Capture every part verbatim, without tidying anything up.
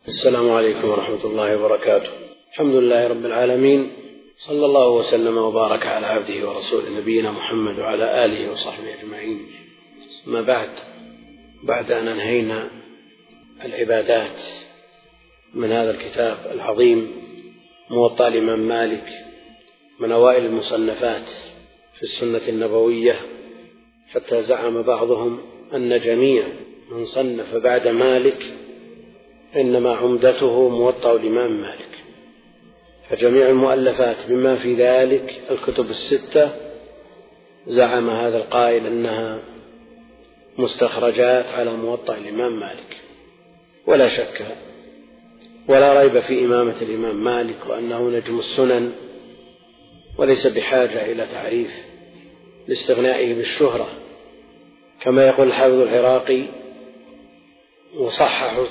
السلام عليكم ورحمة الله وبركاته. الحمد لله رب العالمين، صلى الله وسلم وبارك على عبده ورسوله نبينا محمد وعلى آله وصحبه أجمعين. ما بعد بعد أن أنهينا العبادات من هذا الكتاب العظيم موطأ الإمام مالك من أوائل المصنفات في السنة النبوية، حتى زعم بعضهم أن جميع من صنف بعد مالك إنما عمدته موطأ الإمام مالك، فجميع المؤلفات بما في ذلك الكتب الستة زعم هذا القائل أنها مستخرجات على موطأ الإمام مالك. ولا شك ولا ريب في إمامة الإمام مالك وأنه نجم السنن، وليس بحاجة إلى تعريف لاستغنائه بالشهرة، كما يقول الحافظ العراقي: وصحح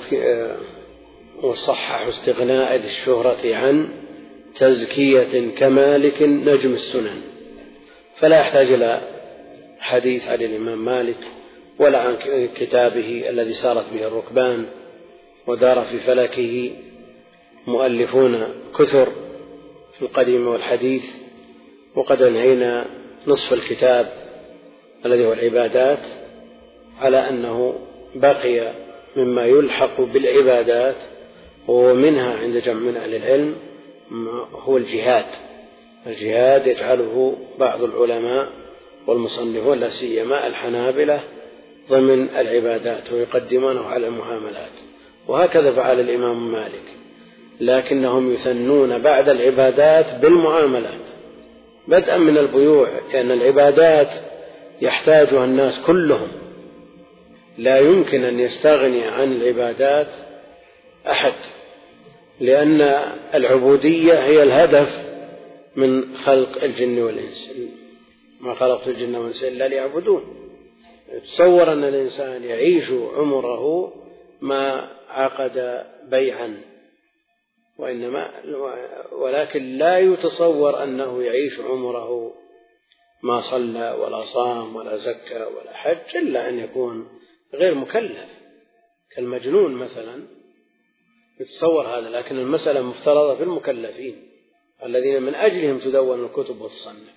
وصحح استغناء ذي الشهرة عن تزكية كمالك نجم السنن. فلا يحتاج إلى حديث عن الإمام مالك ولا عن كتابه الذي سارت به الركبان ودار في فلكه مؤلفون كثر في القديم والحديث، وقد انهينا نصف الكتاب الذي هو العبادات على أنه بقي مما يلحق بالعبادات، ومنها عند جمع من أهل العلم هو الجهاد. الجهاد يجعله بعض العلماء والمصنفون لا سيما الحنابلة ضمن العبادات ويقدمونه على المعاملات، وهكذا فعل الإمام مالك، لكنهم يثنون بعد العبادات بالمعاملات بدءا من البيوع، لأن العبادات يحتاجها الناس كلهم، لا يمكن أن يستغني عن العبادات أحد، لأن العبودية هي الهدف من خلق الجن والإنس. ما خلقت الجن والإنس إلا ليعبدون. تصور أن الإنسان يعيش عمره ما عقد بيعا، وإنما ولكن لا يتصور أنه يعيش عمره ما صلى ولا صام ولا زكى ولا حج، إلا أن يكون غير مكلف كالمجنون مثلا، يتصور هذا. لكن المسألة مفترضة في المكلفين الذين من أجلهم تدون الكتب وتصنف.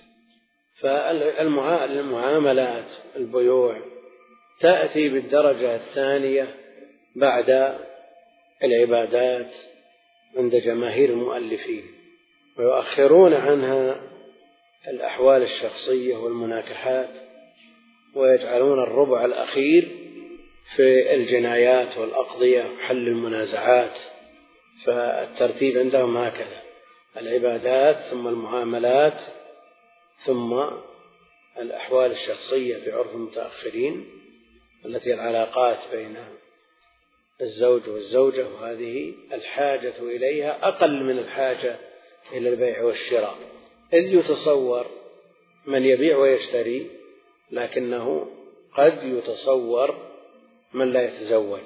فالمعاملات البيوع تأتي بالدرجة الثانية بعد العبادات عند جماهير المؤلفين، ويؤخرون عنها الأحوال الشخصية والمناكحات، ويجعلون الربع الأخير في الجنايات والأقضية وحل المنازعات. فالترتيب عندهم هكذا: العبادات ثم المعاملات ثم الأحوال الشخصية في عرف المتأخرين التي العلاقات بين الزوج والزوجة، وهذه الحاجة إليها أقل من الحاجة إلى البيع والشراء، إذ يتصور من يبيع ويشتري، لكنه قد يتصور من لا يتزوج.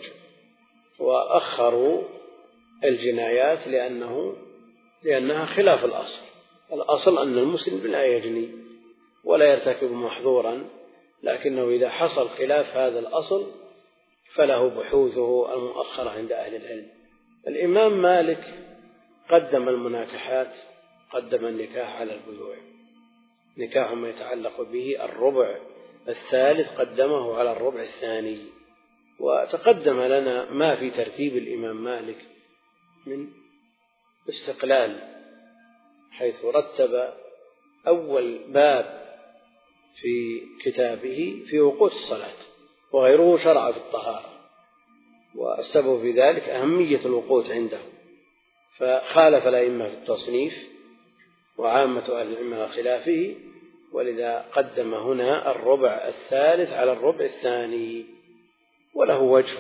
وأخروا الجنايات لأنه لأنها خلاف الأصل. الأصل أن المسلم لا يجني ولا يرتكب محظورا، لكنه إذا حصل خلاف هذا الأصل فله بحوثه المؤخرة عند أهل العلم. الإمام مالك قدم المناكحات، قدم النكاح على البيوع. نكاح ما يتعلق به الربع الثالث قدمه على الربع الثاني. وتقدم لنا ما في ترتيب الإمام مالك من استقلال، حيث رتب أول باب في كتابه في وقوت الصلاة، وغيره شرع في الطهارة، والسبب في ذلك أهمية الوقوت عنده، فخالف الأئمة في التصنيف وعامة أهل العلم على خلافه، ولذا قدم هنا الربع الثالث على الربع الثاني. وله وجه،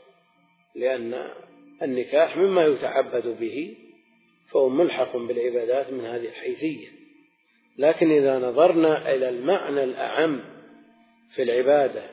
لأن النكاح مما يتعبد به فهو ملحق بالعبادات من هذه الحيثية. لكن إذا نظرنا إلى المعنى الأعم في العبادة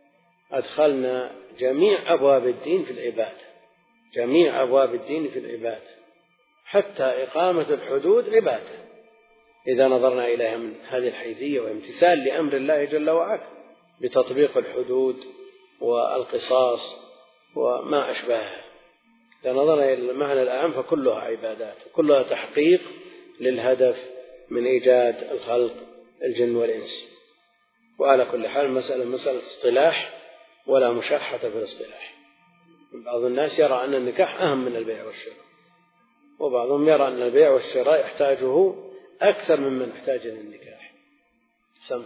أدخلنا جميع أبواب الدين في العبادة، جميع أبواب الدين في العبادة، حتى إقامة الحدود عبادة إذا نظرنا إليها من هذه الحيثية، وامتثال لأمر الله جل وعلا بتطبيق الحدود والقصاص وما أشبهها. إذا نظرنا إلى المعنى الأعم فكلها عبادات وكلها تحقيق للهدف من إيجاد الخلق الجن والإنس. وعلى كل حال مسألة مسألة اصطلاح ولا مشاحة في الاصطلاح. بعض الناس يرى أن النكاح أهم من البيع والشراء، وبعضهم يرى أن البيع والشراء يحتاجه أكثر ممن يحتاج للنكاح. سم.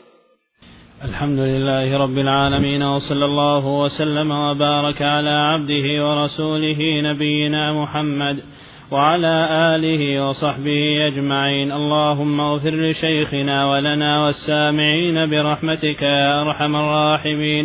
الحمد لله رب العالمين، وصلى الله وسلم وبارك على عبده ورسوله نبينا محمد وعلى آله وصحبه أجمعين. اللهم اغفر لشيخنا ولنا والسامعين برحمتك يا أرحم الراحمين.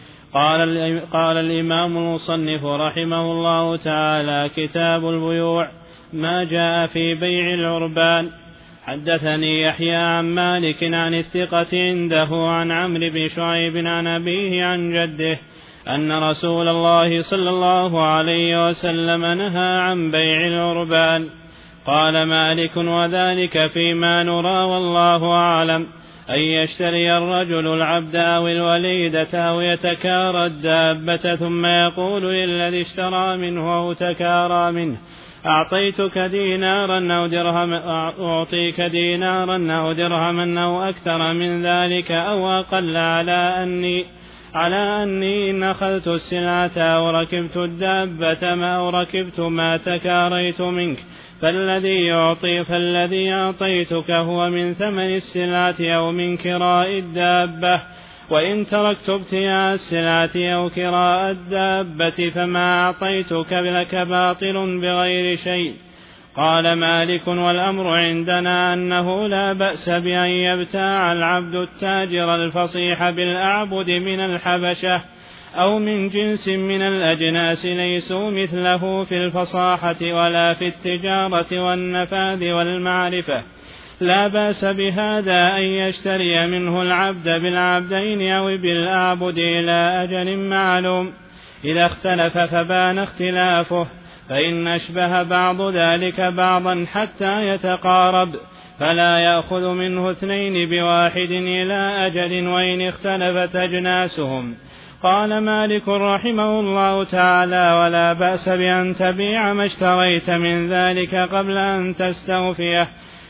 قال, قال الإمام المصنف رحمه الله تعالى: كتاب البيوع، ما جاء في بيع العربان. حدثني يحيى عن مالك عن الثقة عنده عن عمرو بن شعيب عن أبيه عن جده أن رسول الله صلى الله عليه وسلم نهى عن بيع العربان. قال مالك: وذلك فيما نرى والله أعلم، أن يشتري الرجل العبد أو الوليدة أو يتكارى الدابة ثم يقول للذي اشترى منه أو تكارى منه: أعطيتك دينارا أو درهم أعطيك دينارا أو درهما أو أكثر من ذلك أو أقل على أني على أني إن أخذت السلعة أو ركبت الدابة ما أو ركبت ما تكاريت منك، فالذي يعطي فالذي أعطيتك هو من ثمن السلعة أو من كراء الدابة، وإن تركت ابتياع السلعة أو كراء الدابة فما أعطيتك لك باطل بغير شيء. قال مالك: والأمر عندنا أنه لا بأس بأن يبتاع العبد التاجر الفصيح بالأعبد من الحبشة أو من جنس من الأجناس ليسوا مثله في الفصاحة ولا في التجارة والنفاذ والمعرفة، لا بأس بهذا أن يشتري منه العبد بالعبدين أو بالأعبد إلى أجل معلوم. إذا اختلف فبان اختلافه، فإن أشبه بعض ذلك بعضا حتى يتقارب فلا يأخذ منه اثنين بواحد إلى أجل وإن اختلفت أجناسهم. قال مالك رحمه الله تعالى: ولا بأس بأن تبيع ما اشتريت من ذلك قبل أن تستوفيه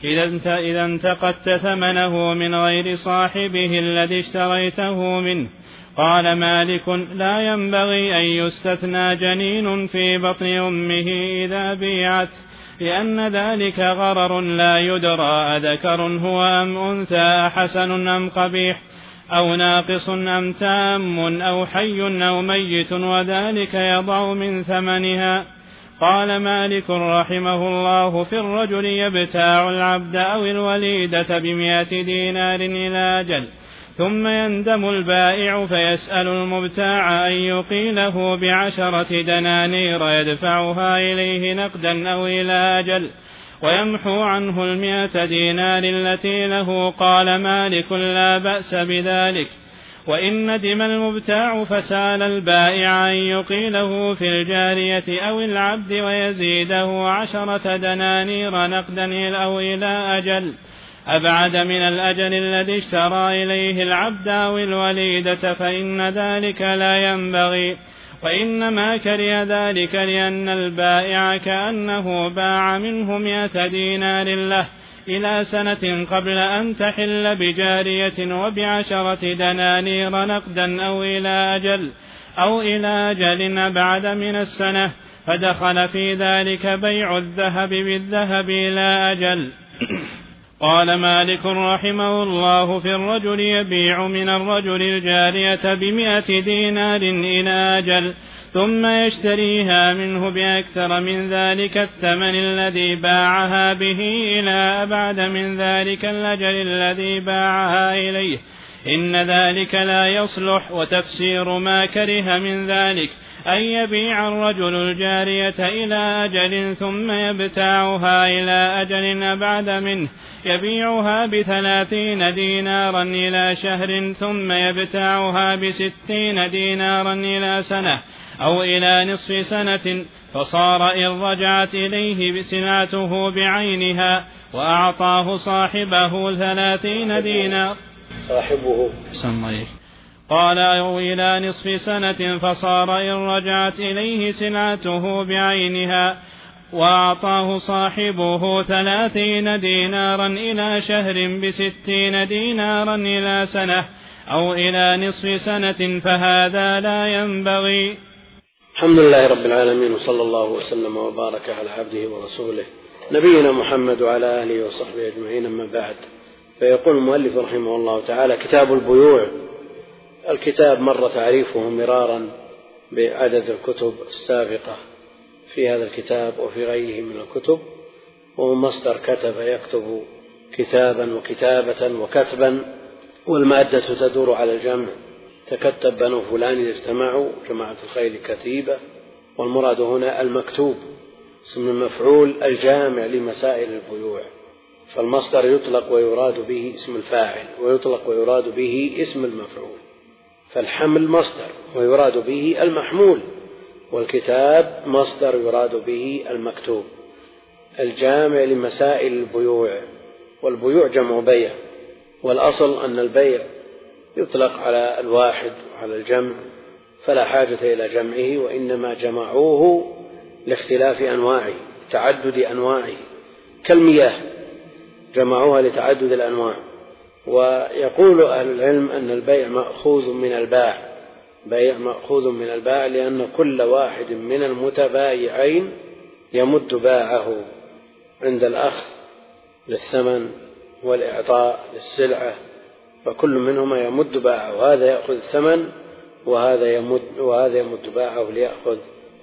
إذا انتقدت ثمنه من غير صاحبه الذي اشتريته منه. قال مالك: لا ينبغي أن يستثنى جنين في بطن أمه إذا بيعت، لأن ذلك غرر لا يدرى أذكر هو أم أنثى، حسن أم قبيح، أو ناقص أم تام، أو حي أو ميت، وذلك يضع من ثمنها. قال مالك رحمه الله: في الرجل يبتاع العبد أو الوليدة بمئة دينار إلى أجل، ثم يندم البائع فيسأل المبتاع أن يقيله بعشرة دنانير يدفعها إليه نقدا أو إلى أجل، ويمحو عنه المئة دينار التي له. قال مالك: لا بأس بذلك. وإن ندم المبتاع فسأل البائع أن يقيله في الجارية أو العبد ويزيده عشرة دنانير نقدا أو إلى أجل أبعد من الأجل الذي اشترى إليه العبد أو الوليدة، فإن ذلك لا ينبغي، وإنما كره ذلك لأن البائع كأنه باع منه مئة دينار له إلى سنة قبل أن تحل بجارية وبعشرة دنانير نقدا أو إلى أجل أو إلى أجل أبعد من السنة، فدخل في ذلك بيع الذهب بالذهب إلى أجل. قال مالك رحمه الله: في الرجل يبيع من الرجل الجارية بمئة دينار إلى أجل، ثم يشتريها منه بأكثر من ذلك الثمن الذي باعها به إلى أبعد من ذلك الأجل الذي باعها إليه، إن ذلك لا يصلح. وتفسير ما كره من ذلك أن يبيع الرجل الجارية إلى أجل ثم يبتاعها إلى أجل أبعد منه، يبيعها بثلاثين دينارا إلى شهر ثم يبتاعها بستين دينارا إلى سنة أو إلى نصف سنة، فصار إن رجعت إليه بسلعته بعينها وأعطاه صاحبه ثلاثين دينار صاحبه قال أو إلى نصف سنة، فصار إن رجعت إليه سلعته بعينها وأعطاه صاحبه ثلاثين دينارا إلى شهر بستين دينارا إلى سنة أو إلى نصف سنة فهذا لا ينبغي. الحمد لله رب العالمين، وصلى الله وسلم وبارك على عبده ورسوله نبينا محمد وعلى آله وصحبه أجمعين، أما بعد. فيقول المؤلف رحمه الله تعالى: كتاب البيوع. الكتاب مر تعريفه مرارا بعدد الكتب السابقة في هذا الكتاب وفي غيره من الكتب، وهو مصدر كتب يكتب كتابا وكتابة وكتبا، والمادة تدور على الجمع. تكتب بنو فلان اجتمعوا، جماعة الخيل كتيبة. والمراد هنا المكتوب، اسم المفعول الجامع لمسائل البيوع. فالمصدر يطلق ويراد به اسم الفاعل، ويطلق ويراد به اسم المفعول. فالحمل مصدر ويراد به المحمول، والكتاب مصدر يراد به المكتوب، الجامع لمسائل البيوع. والبيوع جمع بيع، والأصل أن البيع يطلق على الواحد وعلى الجمع، فلا حاجة إلى جمعه، وإنما جمعوه لاختلاف أنواعه، تعدد أنواعه، كالمياه جمعوها لتعدد الأنواع. ويقول أهل العلم أن البيع مأخوذ من الباع، بيع مأخوذ من الباع، لأن كل واحد من المتبايعين يمد باعه عند الأخذ للثمن والإعطاء للسلعة، فكل منهما يمد باعه، هذا يأخذ الثمن وهذا يمد, وهذا يمد باعه ليأخذ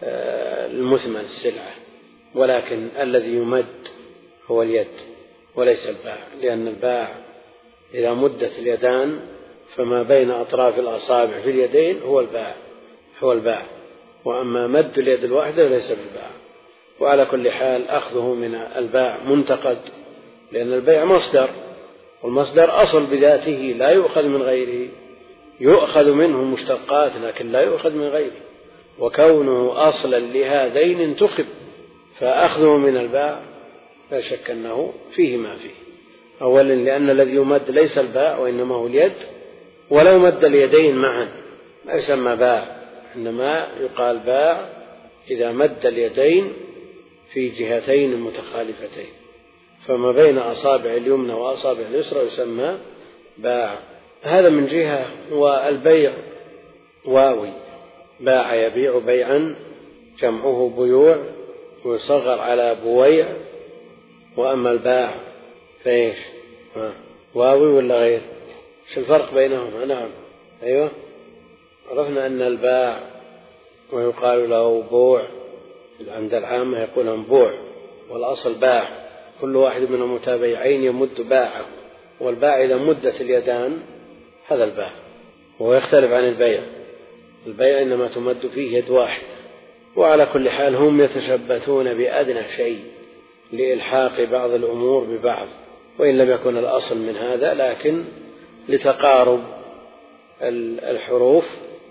المثمن السلعة. ولكن الذي يمد هو اليد وليس الباع، لأن الباع إذا مدت اليدان فما بين أطراف الأصابع في اليدين هو الباع هو الباع وأما مد اليد الواحدة ليس بالباع. وعلى كل حال أخذه من الباع منتقد، لأن البيع مصدر، والمصدر أصل بذاته لا يؤخذ من غيره، يؤخذ منه مشتقات لكن لا يؤخذ من غيره، وكونه أصلا لهذين انتخب، فأخذه من الباع لا شك أنه فيه ما فيه. أولا لأن الذي يمد ليس الباع وإنما هو اليد، ولو مد اليدين معا ما يسمى باع، إنما يقال باع إذا مد اليدين في جهتين متخالفتين، فما بين أصابع اليمنى وأصابع اليسرى يسمى باع. هذا من جهة. والبيع واوي، باع يبيع بيعا، جمعه بيوع ويصغر على بويع. وأما الباع فإيش؟ واوي ولا غير؟ شو الفرق بينهما؟ نعم أيوة، عرفنا أن الباع ويقال له بوع، عند العامة يقولون بوع، والأصل باع، كل واحد من المتابعين يمد باعه، والباع إذا مدت اليدان هذا الباع، وهو يختلف عن البيع. البيع إنما تمد فيه يد واحدة. وعلى كل حال هم يتشبثون بأدنى شيء لإلحاق بعض الأمور ببعض، وإن لم يكن الأصل من هذا، لكن لتقارب الحروف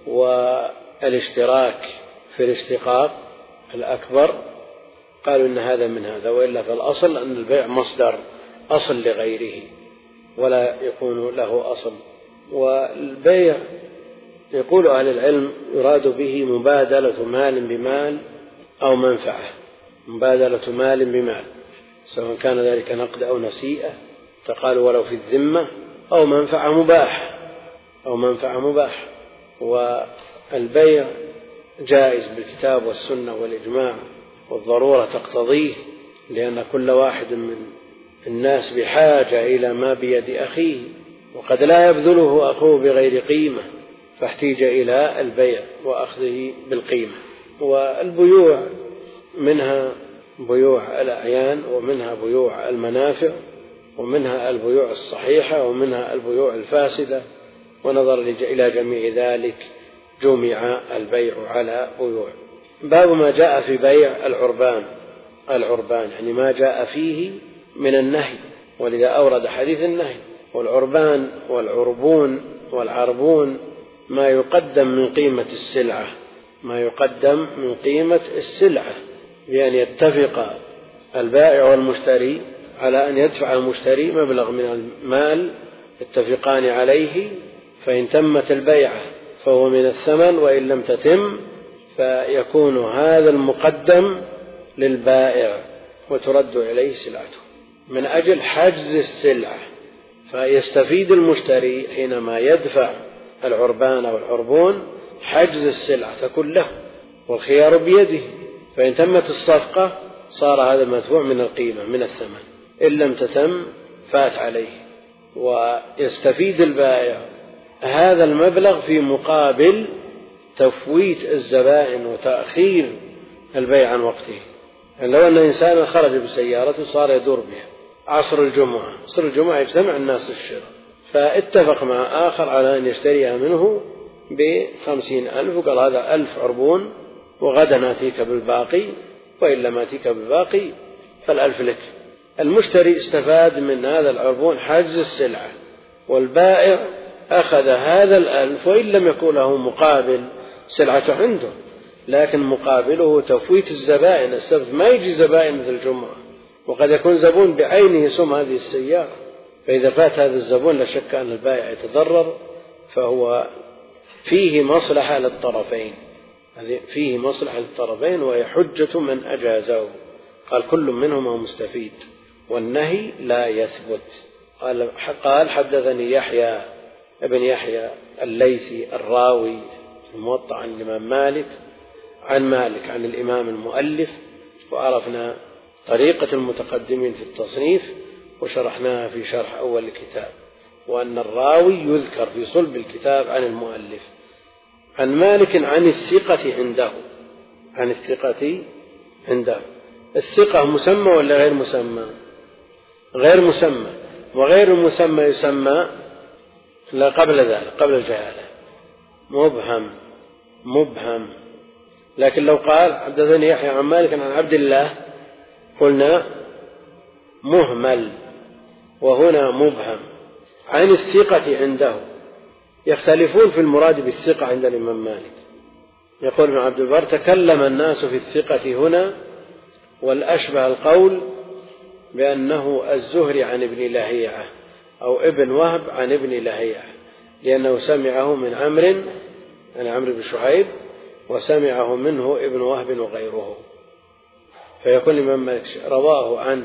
والاشتراك في الاشتقاق الأكبر قالوا إن هذا من هذا، وإلا فالأصل أن البيع مصدر أصل لغيره ولا يكون له أصل. والبيع يقول أهل العلم يراد به مبادلة مال بمال أو منفعة، مبادلة مال بمال، سواء كان ذلك نقد أو نسيئة، تقال ولو في الذمة، أو منفعة مباح أو منفعة مباح. والبيع جائز بالكتاب والسنة والإجماع، والضرورة تقتضيه، لأن كل واحد من الناس بحاجة إلى ما بيد أخيه، وقد لا يبذله أخوه بغير قيمة، فاحتيج إلى البيع وأخذه بالقيمة. والبيوع منها بيوع الأعيان، ومنها بيوع المنافع، ومنها البيوع الصحيحة، ومنها البيوع الفاسدة، ونظر إلى جميع ذلك جمع البيع على بيوع. باب ما جاء في بيع العربان. العربان يعني ما جاء فيه من النهي، ولذا أورد حديث النهي. والعربان والعربون والعربون ما يقدم من قيمة السلعة، ما يقدم من قيمة السلعة، بأن يتفق البائع والمشتري على أن يدفع المشتري مبلغ من المال يتفقان عليه، فإن تمت البيعة فهو من الثمن، وإن لم تتم فيكون هذا المقدم للبائع وترد إليه سلعته من أجل حجز السلعة. فيستفيد المشتري حينما يدفع العربان أو العربون حجز السلعة تكون له والخيار بيده. فإن تمت الصفقة صار هذا المدفوع من القيمة من الثمن، إن لم تتم فات عليه. ويستفيد البائع هذا المبلغ في مقابل تفويت الزبائن وتأخير البيع عن وقته. يعني لو أن إنسانا خرج بسيارته صار يدور بها عصر الجمعة، عصر الجمعة يجتمع الناس للشراء، فاتفق مع آخر على أن يشتريها منه بخمسين ألف، وقال هذا ألف عربون وغدا ناتيك بالباقي، وإن لم أتيك بالباقي فالألف لك. المشتري استفاد من هذا العربون حجز السلعة، والبائع أخذ هذا الألف وإن لم يكن له مقابل سلعته عنده، لكن مقابله تفويت الزبائن. السبت ما يجي زبائن مثل الجمعة، وقد يكون زبون بعينه سم هذه السيارة، فإذا فات هذا الزبون لا شك أن البائع يتضرر، فهو فيه مصلحة للطرفين، فيه مصلحة للطرفين وهي حجة من أجازه. قال كل منهما مستفيد والنهي لا يثبت. قال حدثني يحيى ابن يحيى الليثي الراوي الموطأ عن الإمام مالك عن مالك عن الإمام المؤلف، وعرفنا طريقة المتقدمين في التصنيف وشرحناها في شرح أول الكتاب، وأن الراوي يذكر في صلب الكتاب عن المؤلف. عن مالك عن الثقة عنده، عن الثقة عنده. الثقة مسمى ولا غير مسمى؟ غير مسمى، وغير المسمى يسمى لا قبل ذلك قبل الجهالة مبهم مبهم. لكن لو قال حدثني يحيى عن مالك عن عبد الله قلنا مهمل، وهنا مبهم. عن الثقة عنده يختلفون في المراد بالثقة عند الإمام مالك. يقول ابن عبد البر تكلم الناس في الثقة هنا، والأشبه القول بأنه الزهري عن ابن لهيعة أو ابن وهب عن ابن لهيعة، لأنه سمعه من عمرو عن عمرو بن شعيب، وسمعه منه ابن وهب وغيره. فيكون الإمام مالك رواه عن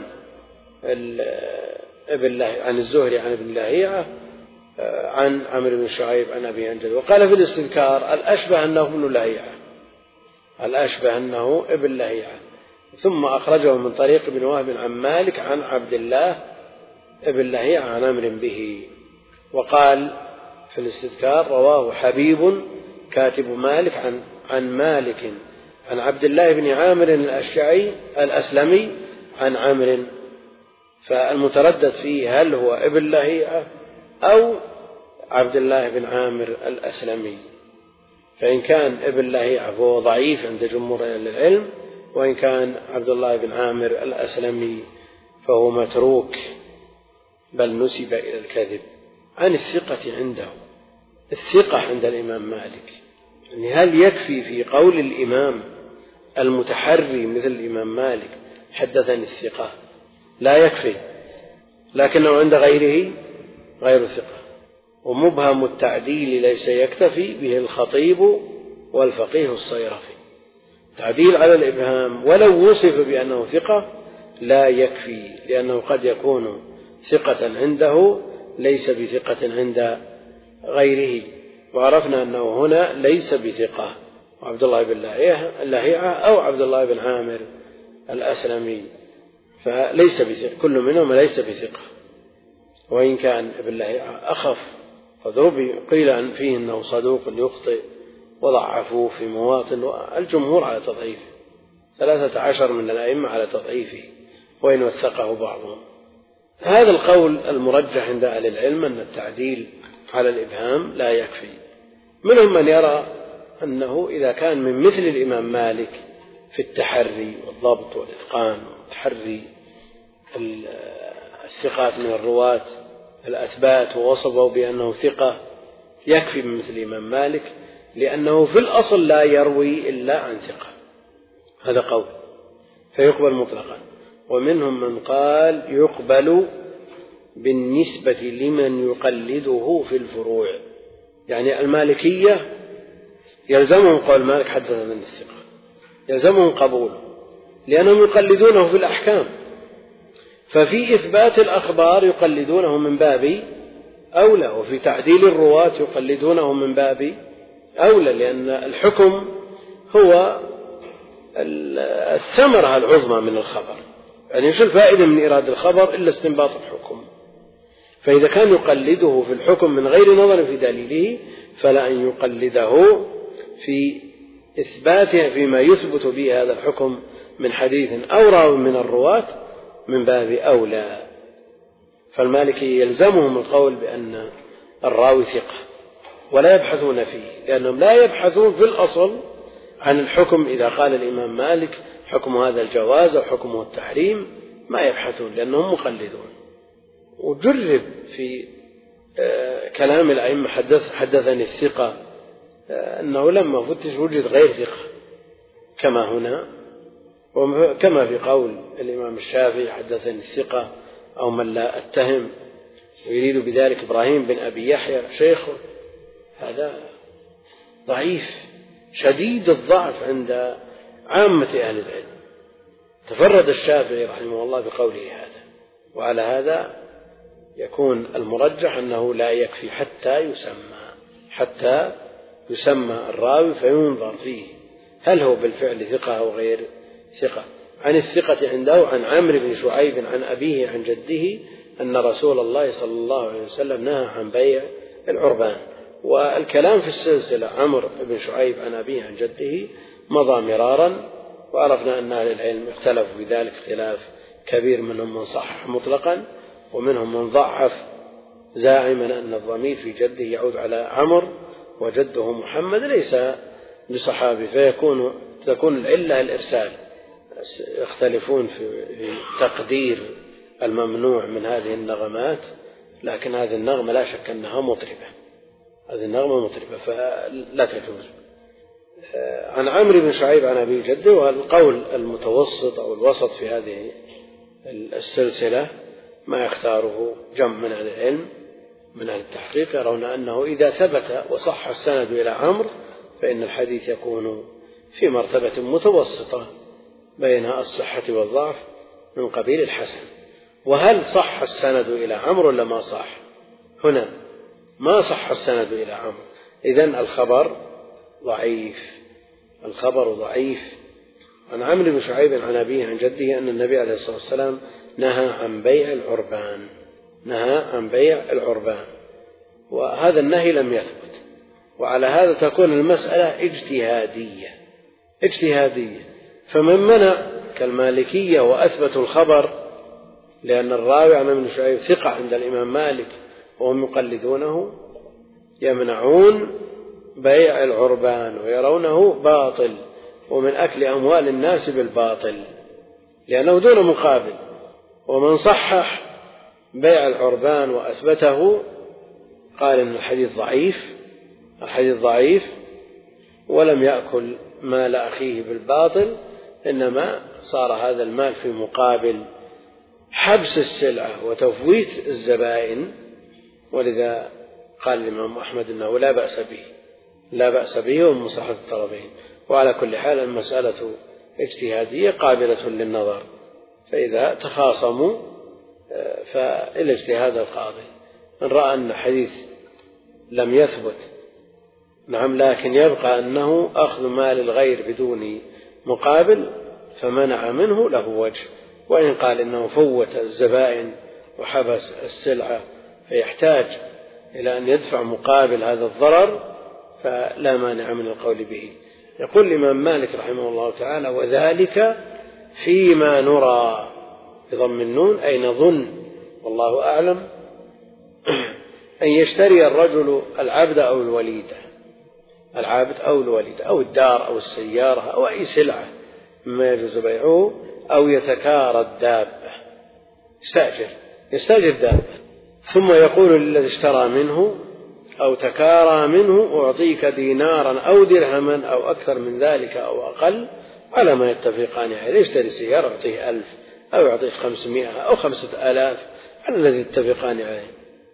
ابن عن الزهري عن ابن لهيعة عن عمرو بن شعيب عن أبي أنجد. وقال في الاستذكار الأشبه أنه ابن لهيعة، الأشبه أنه ابن لهيعة، ثم أخرجه من طريق ابن وهب عن مالك عن عبد الله ابن لهيعة عن عمرو به. وقال في الاستذكار رواه حبيب كاتب مالك عن عن مالك عن عبد الله بن عامر الأشعري الأسلمي عن عمرو. فالمتردد فيه هل هو ابن لهيعة أو عبد الله بن عامر الأسلمي. فإن كان ابن لهيعة فهو ضعيف عند جمهور أهل العلم، وإن كان عبد الله بن عامر الأسلمي فهو متروك بل نسب إلى الكذب. عن الثقة عنده، الثقة عند الإمام مالك، يعني هل يكفي في قول الإمام المتحري مثل الإمام مالك حدثني الثقة؟ لا يكفي، لكنه عند غيره غير ثقة. ومبهم التعديل ليس يكتفي به الخطيب والفقيه الصيرفي. تعديل على الإبهام ولو وصف بأنه ثقة لا يكفي، لأنه قد يكون ثقة عنده ليس بثقة عند غيره. وعرفنا أنه هنا ليس بثقة، عبد الله بن لهيعة أو عبد الله بن عامر الأسلمي، فليس بثقة، كل منهم ليس بثقة. وإن كان ابن لهيعة أخف، قد ربي قيل أن فيه أنه صدوق يخطئ وضعفوه في مواطن، والجمهور على تضعيفه، ثلاثة عشر من الأئمة على تضعيفه وإن وثقه بعضهم. هذا القول المرجح عند أهل العلم أن التعديل على الإبهام لا يكفي. منهم من يرى أنه إذا كان من مثل الإمام مالك في التحري والضبط والإتقان وتحري الثقات من الرواة الأثبات ووصفه بأنه ثقة يكفي من مثل الإمام مالك، لأنه في الأصل لا يروي إلا عن ثقة، هذا قول فيقبل مطلقا. ومنهم من قال يقبل بالنسبة لمن يقلده في الفروع، يعني المالكية يلزمهم قول مالك حدثنا الثقة، يلزمهم قبوله لأنهم يقلدونه في الأحكام، ففي إثبات الأخبار يقلدونه من باب أولى، وفي تعديل الرواة يقلدونه من باب أولى، لأن الحكم هو الثمرة العظمى من الخبر، يعني شو الفائدة من إيراد الخبر إلا استنباط الحكم؟ فإذا كان يقلده في الحكم من غير نظر في دليله فلا أن يقلده في إثباته فيما يثبت به هذا الحكم من حديث أو راو من الرواة من باب أولى. فالمالكي يلزمهم القول بأن الراوي ثقة ولا يبحثون فيه، لأنهم لا يبحثون في الأصل عن الحكم. إذا قال الإمام مالك حكم هذا الجواز أو حكمه التحريم ما يبحثون لأنهم مقلدون. وجرب في كلام الأئمة حدث حدثني الثقة أنه لما فتش وجد غير ثقة كما هنا، وكما في قول الإمام الشافعي حدثني الثقة أو من لا أتهم، ويريد بذلك إبراهيم بن أبي يحيى شيخه، هذا ضعيف شديد الضعف عند عامة أهل العلم. تفرد الشافعي رحمه الله بقوله هذا، وعلى هذا يكون المرجح أنه لا يكفي حتى يسمى حتى يسمى الراوي فينظر فيه هل هو بالفعل ثقة أو غير ثقة. عن الثقة عنده عن عمرو بن شعيب عن أبيه عن جده أن رسول الله صلى الله عليه وسلم نهى عن بيع العربان. والكلام في السلسلة عمرو بن شعيب عن أبيه عن جده مضى مرارا، وعرفنا أن أهل العلم اختلفوا في ذلك اختلاف كبير، منهم من صحح مطلقا ومنهم من ضعف زاعما أن الضمير في جده يعود على عمرو وجده محمد ليس بصحابي، فيكون تكون العلة الإرسال. يختلفون في تقدير الممنوع من هذه النغمات، لكن هذه النغمة لا شك أنها مطربة، هذه النغمة مطربة فلا تجوز. عن عمرو بن شعيب عن أبي جده، والقول المتوسط أو الوسط في هذه السلسلة ما يختاره جمع من أهل العلم من أهل التحقيق، يرون أنه إذا ثبت وصح السند إلى عمرو فإن الحديث يكون في مرتبة متوسطة بين الصحة والضعف من قبيل الحسن. وهل صح السند إلى عمرو ولا ما صح؟ هنا ما صح السند إلى عمرو، إذن الخبر ضعيف، الخبر ضعيف. عن عمرو بن شعيب عن أبيه عن جده أن النبي عليه الصلاة والسلام نهى عن بيع العربان، نهى عن بيع العربان، وهذا النهي لم يثبت، وعلى هذا تكون المسألة اجتهادية اجتهادية. فمن منع كالمالكية وأثبتوا الخبر لأن الراوي عن ابن شعيب ثقة عند الإمام مالك وهم يقلدونه، يمنعون بيع العربان ويرونه باطل ومن أكل أموال الناس بالباطل لأنه دون مقابل. ومن صحح بيع العربان وأثبته قال إن الحديث ضعيف، الحديث ضعيف ولم يأكل مال أخيه بالباطل، إنما صار هذا المال في مقابل حبس السلعة وتفويت الزبائن، ولذا قال الإمام أحمد إنه لا بأس به، لا بأس به ومصلحة الطرفين. وعلى كل حال المسألة اجتهادية قابلة للنظر، فإذا تخاصموا فإلى اجتهاد القاضي. من رأى أن حديث لم يثبت نعم لكن يبقى أنه أخذ مال الغير بدون مقابل فمنع منه له وجه، وإن قال إنه فوت الزبائن وحبس السلعة فيحتاج إلى أن يدفع مقابل هذا الضرر فلا مانع من القول به. يقول الإمام مالك رحمه الله تعالى: وذلك فيما نرى بضم النون أي نظن والله أعلم أن يشتري الرجل العبد أو الوليدة، العبد أو الوليدة أو الدار أو السيارة أو أي سلعة مما يجوز بيعه، أو يتكارى الدابة، يستأجر يستأجر دابة، ثم يقول للذي اشترى منه أو تكارى منه: أعطيك دينارا أو درهما أو أكثر من ذلك أو أقل على ما يتفقان عليه. يشتري سيارة يعطيه ألف أو يعطيه خمسمائة أو خمسة آلاف على الذي يتفقان عليه.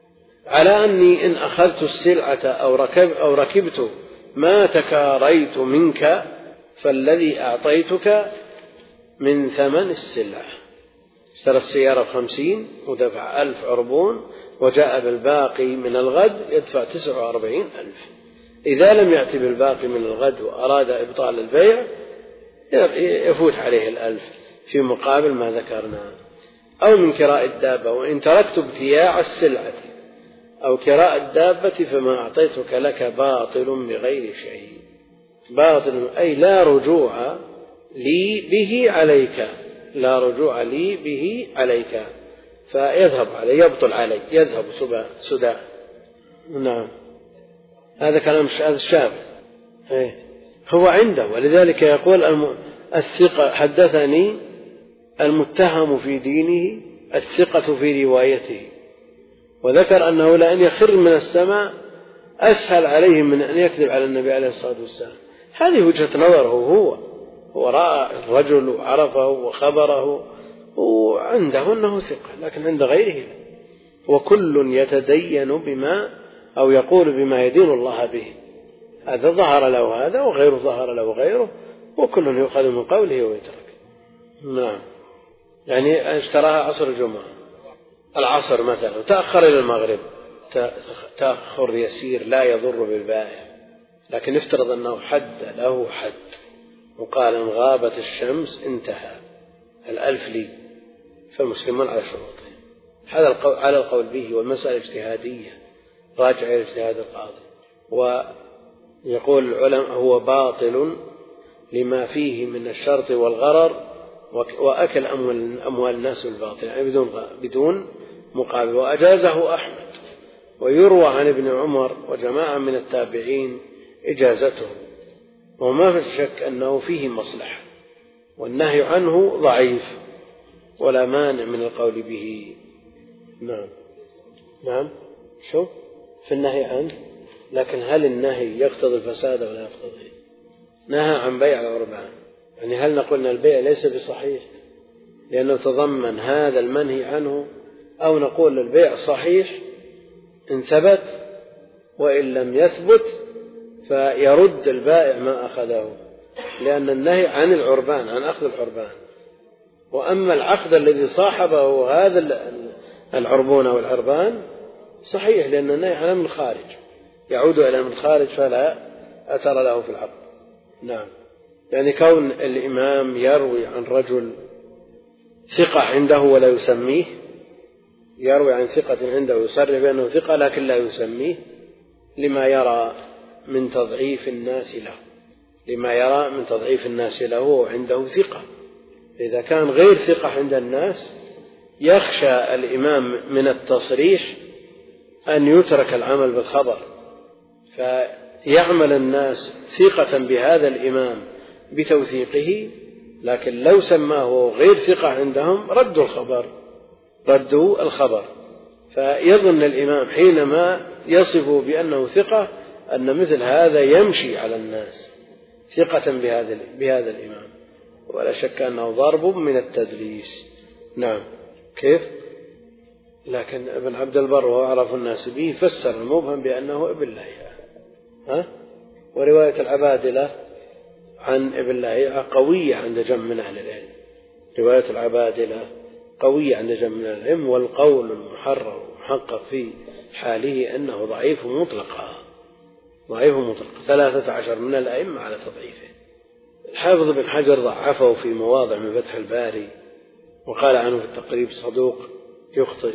على أني إن أخذت السلعة أو, ركب أو ركبت ما تكاريت منك فالذي أعطيتك من ثمن السلعة. اشترى السيارة بخمسين ودفع ألف عربون وجاء بالباقي من الغد يدفع تسعة وأربعين ألف. إذا لم يأتي بالباقي من الغد وأراد إبطال البيع يفوت عليه الألف في مقابل ما ذكرنا. أو من كراء الدابة، وإن تركت ابتياع السلعة أو كراء الدابة فما أعطيتك لك باطل بغير شيء. باطل أي لا رجوع لي به عليك، لا رجوع لي به عليك، فيذهب علي يبطل علي يذهب سدى. نعم هذا كلام هذا الشاب هو عنده، ولذلك يقول الثقة حدثني المتهم في دينه الثقة في روايته، وذكر أنه لأن يخر من السماء أسهل عليه من أن يكذب على النبي عليه الصلاة والسلام. هذه وجهة نظره، هو هو رأى الرجل وعرفه وخبره وعنده أنه ثقة، لكن عند غيره وكل يتدين بما أو يقول بما يدين الله به. هذا ظهر له هذا وغيره ظهر له غيره، وكل يؤخذ من قوله ويترك. نعم يعني اشتراها عصر الجمعة العصر مثلا تأخر إلى المغرب، تأخر يسير لا يضر بالبائع، لكن افترض أنه حد له حد وقال إن غابت الشمس انتهى الألف لي، فالمسلمون على شروطهم. هذا على القول به، والمسألة اجتهادية راجع إلى اجتهاد القاضي. ويقول العلماء هو باطل لما فيه من الشرط والغرر وأكل أموال الناس بالباطل، يعني بدون بدون مقابل. وأجازه أحمد، ويروى عن ابن عمر وجماعة من التابعين إجازته، وما في شك أنه فيه مصلحة، والنهي عنه ضعيف ولا مانع من القول به. نعم نعم شو في النهي عنه، لكن هل النهي يقتضي الفساد ولا يقتضي؟ نهى عن بيع العربان، يعني هل نقول أن البيع ليس بصحيح لأنه تضمن هذا المنهي عنه، أو نقول البيع صحيح إن ثبت وإن لم يثبت فيرد البائع ما أخذه، لأن النهي عن العربان عن أخذ العربان. وأما العقد الذي صاحبه هذا العربون أو العربان صحيح، لأن النهي عن من الخارج يعود إلى من الخارج فلا أثر له في العقد. نعم يعني كون الإمام يروي عن رجل ثقة عنده ولا يسميه، يروي عن ثقة عنده ويصرح بأنه ثقة لكن لا يسميه، لما يرى من تضعيف الناس له لما يرى من تضعيف الناس له وعنده ثقة. إذا كان غير ثقة عند الناس يخشى الإمام من التصريح أن يترك العمل بالخبر، فيعمل الناس ثقة بهذا الإمام بتوثيقه، لكن لو سماه غير ثقة عندهم ردوا الخبر ردوا الخبر فيظن الإمام حينما يصف بأنه ثقة أن مثل هذا يمشي على الناس ثقة بهذا بهذا الإمام، ولا شك أنه ضرب من التدليس. نعم كيف؟ لكن ابن عبد البر وهو أعرف الناس به فسر المبهم بأنه ابن لهيعة. ها؟ ورواية العبادلة عن ابن لهيعة قوية عند جمع من أهل العلم، رواية العبادلة قوية عند جمع من أهل العلم، والقول المحرر المحقق في حاله أنه ضعيف مطلقا ضعيف مطلق ثلاثة عشر من الأئمة على تضعيفه. الحافظ بن حجر ضعفه في مواضع من فتح الباري، وقال عنه في التقريب صدوق يخطئ،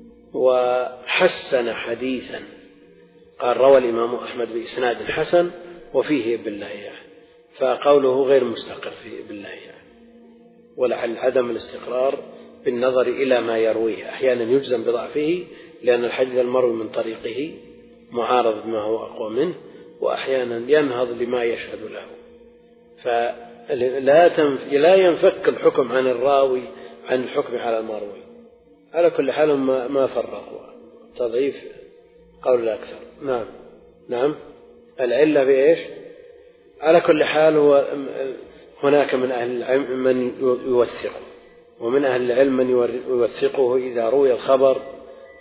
وحسن حديثا قال روى الإمام أحمد بإسناد حسن وفيه ابن لهيعة، فقوله غير مستقر في ابن لهيعة، ولعل عدم الاستقرار بالنظر إلى ما يرويه، أحيانا يجزم بضعفه لأن الحديث المروي من طريقه معارض بما هو أقوى منه، وأحيانا ينهض لما يشهد له، فلا تنف... لا ينفك الحكم عن الراوي عن الحكم على المروي. على كل حال ما, ما فرقوا تضعيف قول الأكثر. نعم نعم العلة بإيش؟ على كل حال هو هناك من أهل العلم من يوثقه، ومن أهل العلم من يوثقه إذا روي الخبر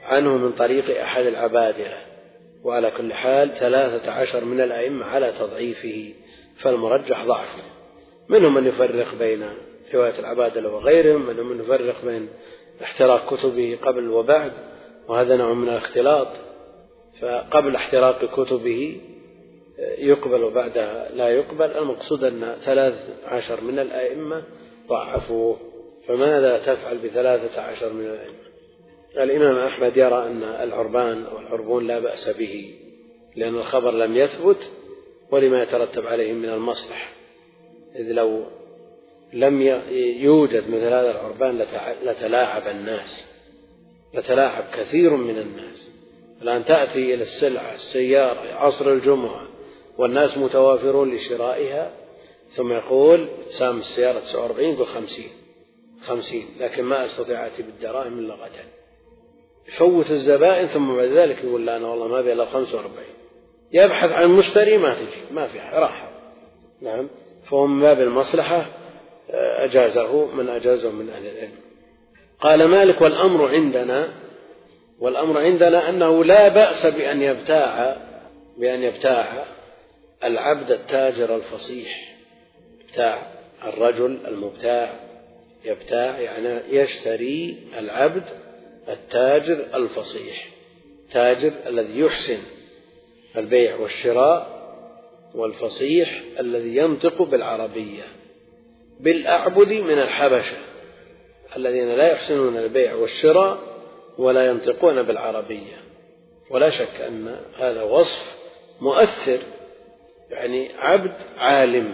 عنه من طريق أحد العبادلة. وعلى كل حال ثلاثة عشر من الأئمة على تضعيفه، فالمرجح ضعفه. منهم من يفرق بين رواية العبادلة وغيرهم، منهم من يفرق بين احتراق كتبه قبل وبعد، وهذا نوع من الاختلاط، فقبل احتراق كتبه يقبل وبعدها لا يقبل. المقصود أن ثلاثة عشر من الأئمة ضعفوه. فماذا تفعل بثلاثة عشر من الأئمة؟ الإمام أحمد يرى أن العربان أو العربون لا بأس به، لأن الخبر لم يثبت ولما يترتب عليه من المصلحة، إذ لو لم يوجد مثل هذا العربان لتلاعب الناس، لتلاعب كثير من الناس. الآن تأتي إلى السلعة السيارة عصر الجمعة والناس متوافرون لشرائها، ثم يقول سام السيارة تسعة وأربعين، يقول خمسين خمسين، لكن ما أستطيع أتي بالدراهم إلا غدا. يفوت الزبائن ثم بعد ذلك يقول لا أنا والله ما أبي إلا خمسة وأربعين، يبحث عن مشتري ما تجي، ما في راحة. نعم، فهو من باب المصلحة أجازه من أجازه من أهل العلم. قال مالك والأمر عندنا والأمر عندنا أنه لا بأس بأن يبتاع بأن يبتاع العبد التاجر الفصيح. يبتاع الرجل المبتاع، يبتاع يعني يشتري العبد التاجر الفصيح، تاجر الذي يحسن البيع والشراء، والفصيح الذي ينطق بالعربية، بالأعبد من الحبشة الذين لا يحسنون البيع والشراء ولا ينطقون بالعربية. ولا شك أن هذا وصف مؤثر، يعني عبد عالم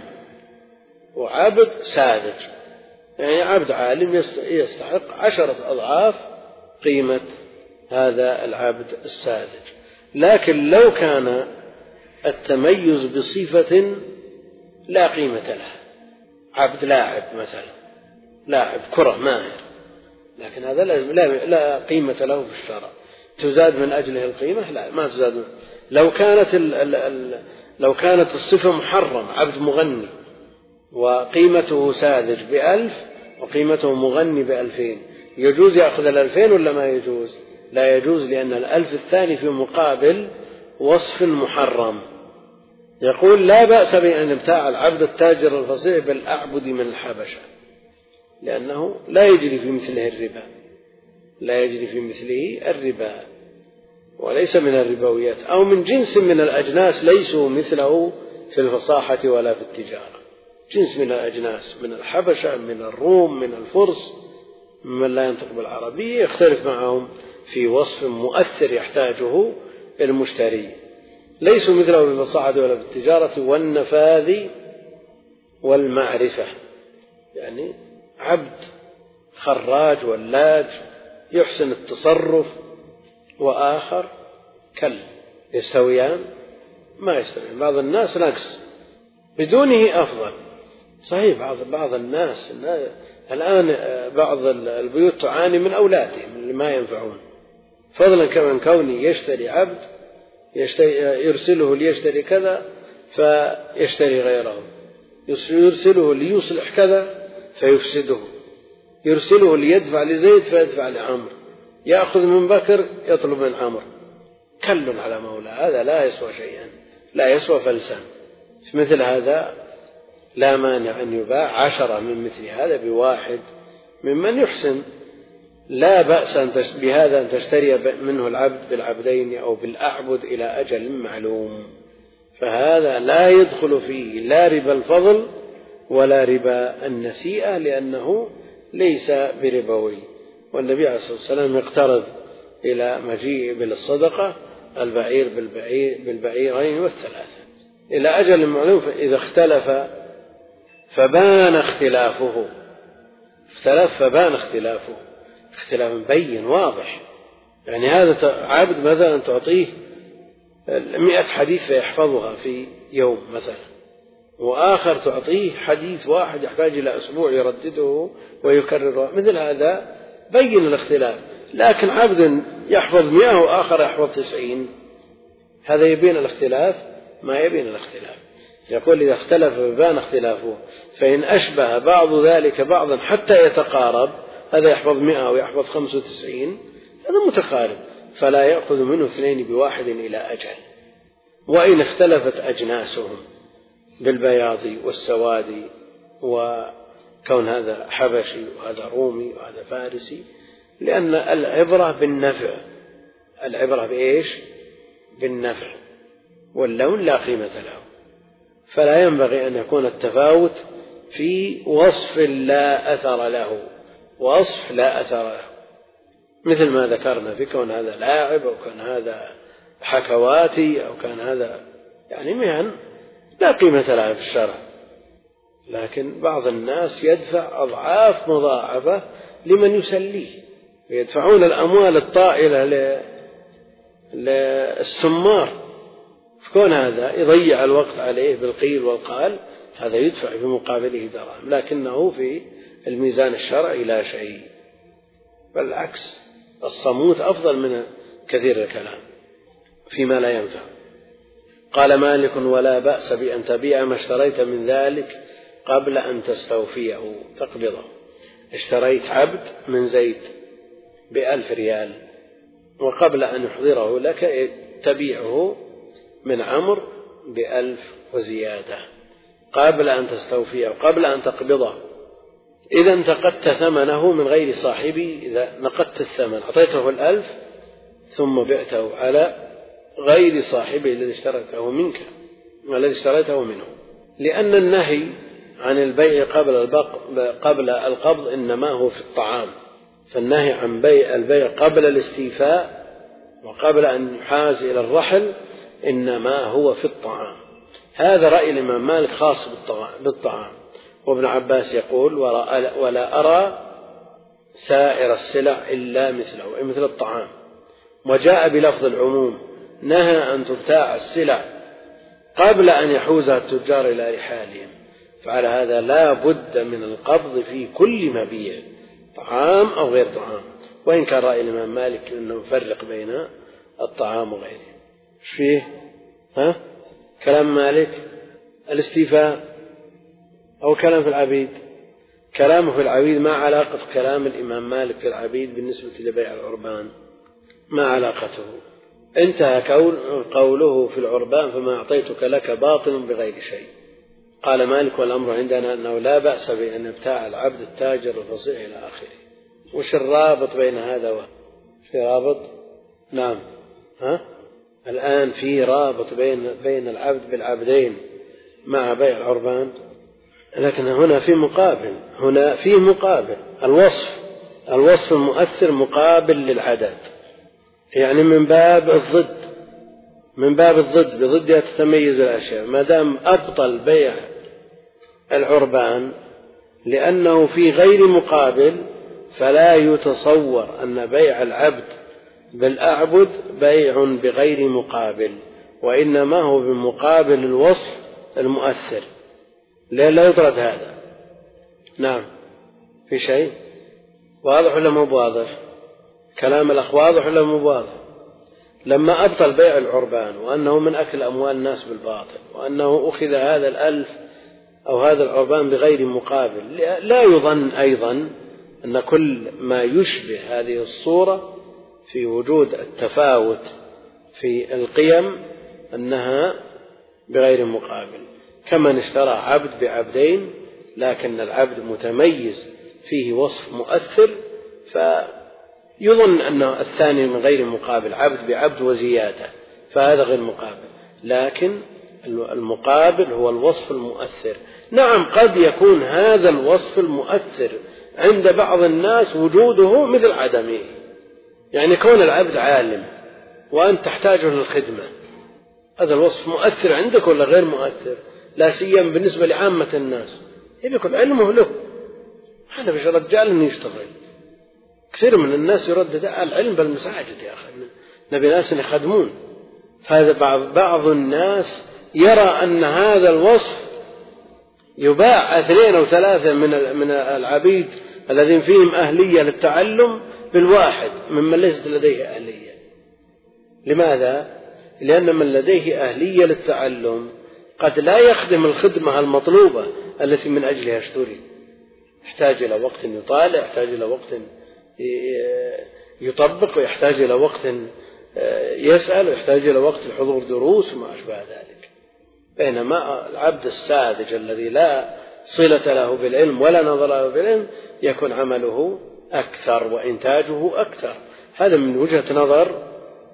وعبد ساذج، يعني عبد عالم يستحق عشرة أضعاف قيمة هذا العبد الساذج. لكن لو كان التميز بصفة لا قيمة له، عبد لاعب مثلا، لاعب كرة ماهر، لكن هذا لا, لا قيمة له في الشرع، تزاد من أجله القيمة؟ لا، ما تزاد. لو كانت ال ال ال لو كانت الصفة محرم، عبد مغني وقيمته ساذج بألف وقيمته مغني بألفين، يجوز يأخذ الألفين ولا ما يجوز؟ لا يجوز، لأن الألف الثاني في مقابل وصف محرم. يقول لا بأس بأن يبتاع العبد التاجر الفصيح بالأعبد من الحبشة، لأنه لا يجري في مثله الربا، لا يجري في مثله الربا، وليس من الربويات أو من جنس من الأجناس ليسوا مثله في الفصاحة ولا في التجارة. جنس من الأجناس، من الحبشة، من الروم، من الفرس، من لا ينطق بالعربية، يختلف معهم في وصف مؤثر يحتاجه المشتري. ليسوا مثله في الفصاحة ولا في التجارة والنفاذ والمعرفة، يعني عبد خراج ولاج يحسن التصرف، وآخر كل، يستويان؟ ما يستويان. بعض الناس نقص، بدونه أفضل. صحيح بعض بعض الناس الآن بعض البيوت تعاني من أولادهم اللي ما ينفعون، فضلا كمن كوني يشتري عبد يرسله ليشتري كذا فيشتري غيره، يرسله ليصلح كذا فيفسده، يرسله ليدفع لزيد فيدفع لعمر، يأخذ من بكر يطلب من عمر، كل على مولاه. هذا لا يسوى شيئا، لا يسوى فلسا. في مثل هذا لا مانع أن يباع عشرة من مثل هذا بواحد ممن يحسن. لا بأس بهذا أن تشتري منه العبد بالعبدين أو بالأعبد إلى أجل معلوم، فهذا لا يدخل فيه لا ربا الفضل ولا ربا النسيئة، لأنه ليس بربوي. والنبي عليه الصلاة والسلام يقترض إلى مجيء بالصدقة البعير بالبعير بالبعيرين والثلاثة إلى أجل معلوم، فإذا اختلف فبان اختلافه، اختلف فبان اختلافه، اختلاف بين واضح. يعني هذا عبد مثلا تعطيه مئة حديث فيحفظها في يوم مثلا، وآخر تعطيه حديث واحد يحتاج إلى أسبوع يردده ويكرره، مثل هذا بين الاختلاف. لكن عبد يحفظ مئة وآخر يحفظ تسعين، هذا يبين الاختلاف؟ ما يبين الاختلاف. يقول إذا اختلف فبان اختلافه، فإن أشبه بعض ذلك بعضا حتى يتقارب، هذا يحفظ مئة ويحفظ خمسة وتسعين، هذا متقارب، فلا يأخذ منه اثنين بواحد إلى أجل. وإن اختلفت أجناسهم بالبياض والسواد، وكون هذا حبشي وهذا رومي وهذا فارسي، لأن العبرة بالنفع، العبرة بإيش؟ بالنفع، واللون لا قيمة له. فلا ينبغي أن يكون التفاوت في وصف لا أثر له، وصف لا أثر له، مثل ما ذكرنا في كون هذا لاعب أو كان هذا حكواتي أو كان هذا يعني مهن لا قيمة لها في الشرع. لكن بعض الناس يدفع أضعاف مضاعفة لمن يسليه، يدفعون الأموال الطائلة للسمار، فكون هذا يضيع الوقت عليه بالقيل والقال، هذا يدفع في مقابله دراهم، لكنه في الميزان الشرعي لا شيء، بالعكس الصموت أفضل من كثير الكلام فيما لا ينفع. قال مالك: ولا بأس بأن تبيع ما اشتريت من ذلك قبل أن تستوفيه تقبضه. اشتريت عبد من زيد بألف ريال، وقبل أن يحضره لك تبيعه من عمرو بألف وزيادة قبل أن تستوفيه قبل أن تقبضه. إذا انتقدت ثمنه من غير صاحبي، إذا نقدت الثمن أعطيته الألف ثم بعته على غير صاحبه الذي اشتريته منك والذي اشتريته منه، لأن النهي عن البيع قبل قبل القبض إنما هو في الطعام، فالنهي عن بيع البيع قبل الاستيفاء وقبل أن يحاز إلى الرحل إنما هو في الطعام. هذا رأي الإمام مالك خاص بالطعام. وابن عباس يقول: ولا أرى سائر السلع إلا مثله، مثل الطعام. وجاء بلفظ العموم: نهى أن تبتاع السلع قبل أن يحوزها التجار إلى رحالهم. فعلى هذا لا بد من القبض في كل مبيع، طعام أو غير طعام، وإن كان رأي الإمام مالك أنه يفرق بين الطعام وغيره. ايش فيه؟ ها؟ كلام مالك الاستيفاء أو كلام في العبيد؟ كلامه في العبيد ما علاقة كلام الإمام مالك في العبيد بالنسبة لبيع العربان؟ ما علاقته؟ انتهى قوله في العربان: فما أعطيتك لك باطل بغير شيء. قال مالك: والأمر عندنا أنه لا بأس بأن يبتاع العبد التاجر الفصيح إلى آخره. وش الرابط بين هذا و في رابط؟ نعم، ها؟ الآن في رابط بين بين العبد بالعبدين مع بيع العربان، لكن هنا في مقابل، هنا في مقابل الوصف، الوصف المؤثر مقابل للعدد، يعني من باب الضد، من باب الضد، بضدها تتميز الأشياء. ما دام أبطل بيع العربان لأنه في غير مقابل، فلا يتصور أن بيع العبد بالأعبد بيع بغير مقابل، وإنما هو بمقابل الوصف المؤثر. لا يطرد هذا. نعم، في شيء واضح ولا مو واضح؟ كلام الأخ واضح ولا مو واضح؟ لما أبطل بيع العربان وأنه من أكل أموال الناس بالباطل، وأنه أخذ هذا الألف أو هذا العربان بغير مقابل، لا يظن أيضا أن كل ما يشبه هذه الصورة في وجود التفاوت في القيم أنها بغير مقابل. كمن اشترى عبد بعبدين لكن العبد متميز فيه وصف مؤثر، فيظن أن الثاني من غير مقابل، عبد بعبد وزيادة، فهذا غير مقابل. لكن المقابل هو الوصف المؤثر. نعم، قد يكون هذا الوصف المؤثر عند بعض الناس وجوده مثل عدمه، يعني كون العبد عالم وأنت تحتاجه للخدمة، هذا الوصف مؤثر عندك ولا غير مؤثر؟ لا سيما بالنسبة لعامة الناس، يكون علمه له. هذا مش رجال يشتغل. كثير من الناس يردد العلم بالمساجد، يا أخي نبي ناس يخدمون. فهذا بعض, بعض الناس يرى أن هذا الوصف يباع اثنين أو ثلاثة من من العبيد الذين فيهم أهلية للتعلم بالواحد ممن ليست لديه أهلية. لماذا؟ لأن من لديه أهلية للتعلم قد لا يخدم الخدمة المطلوبة التي من أجلها اشتري، يحتاج إلى وقت يطالع، يحتاج إلى وقت يطبق ويحتاج إلى وقت يسأل ويحتاج إلى وقت لحضور دروس وما أشبه ذلك. بينما العبد الساذج الذي لا صلة له بالعلم ولا نظر له بالعلم يكون عمله أكثر وإنتاجه أكثر. هذا من وجهة نظر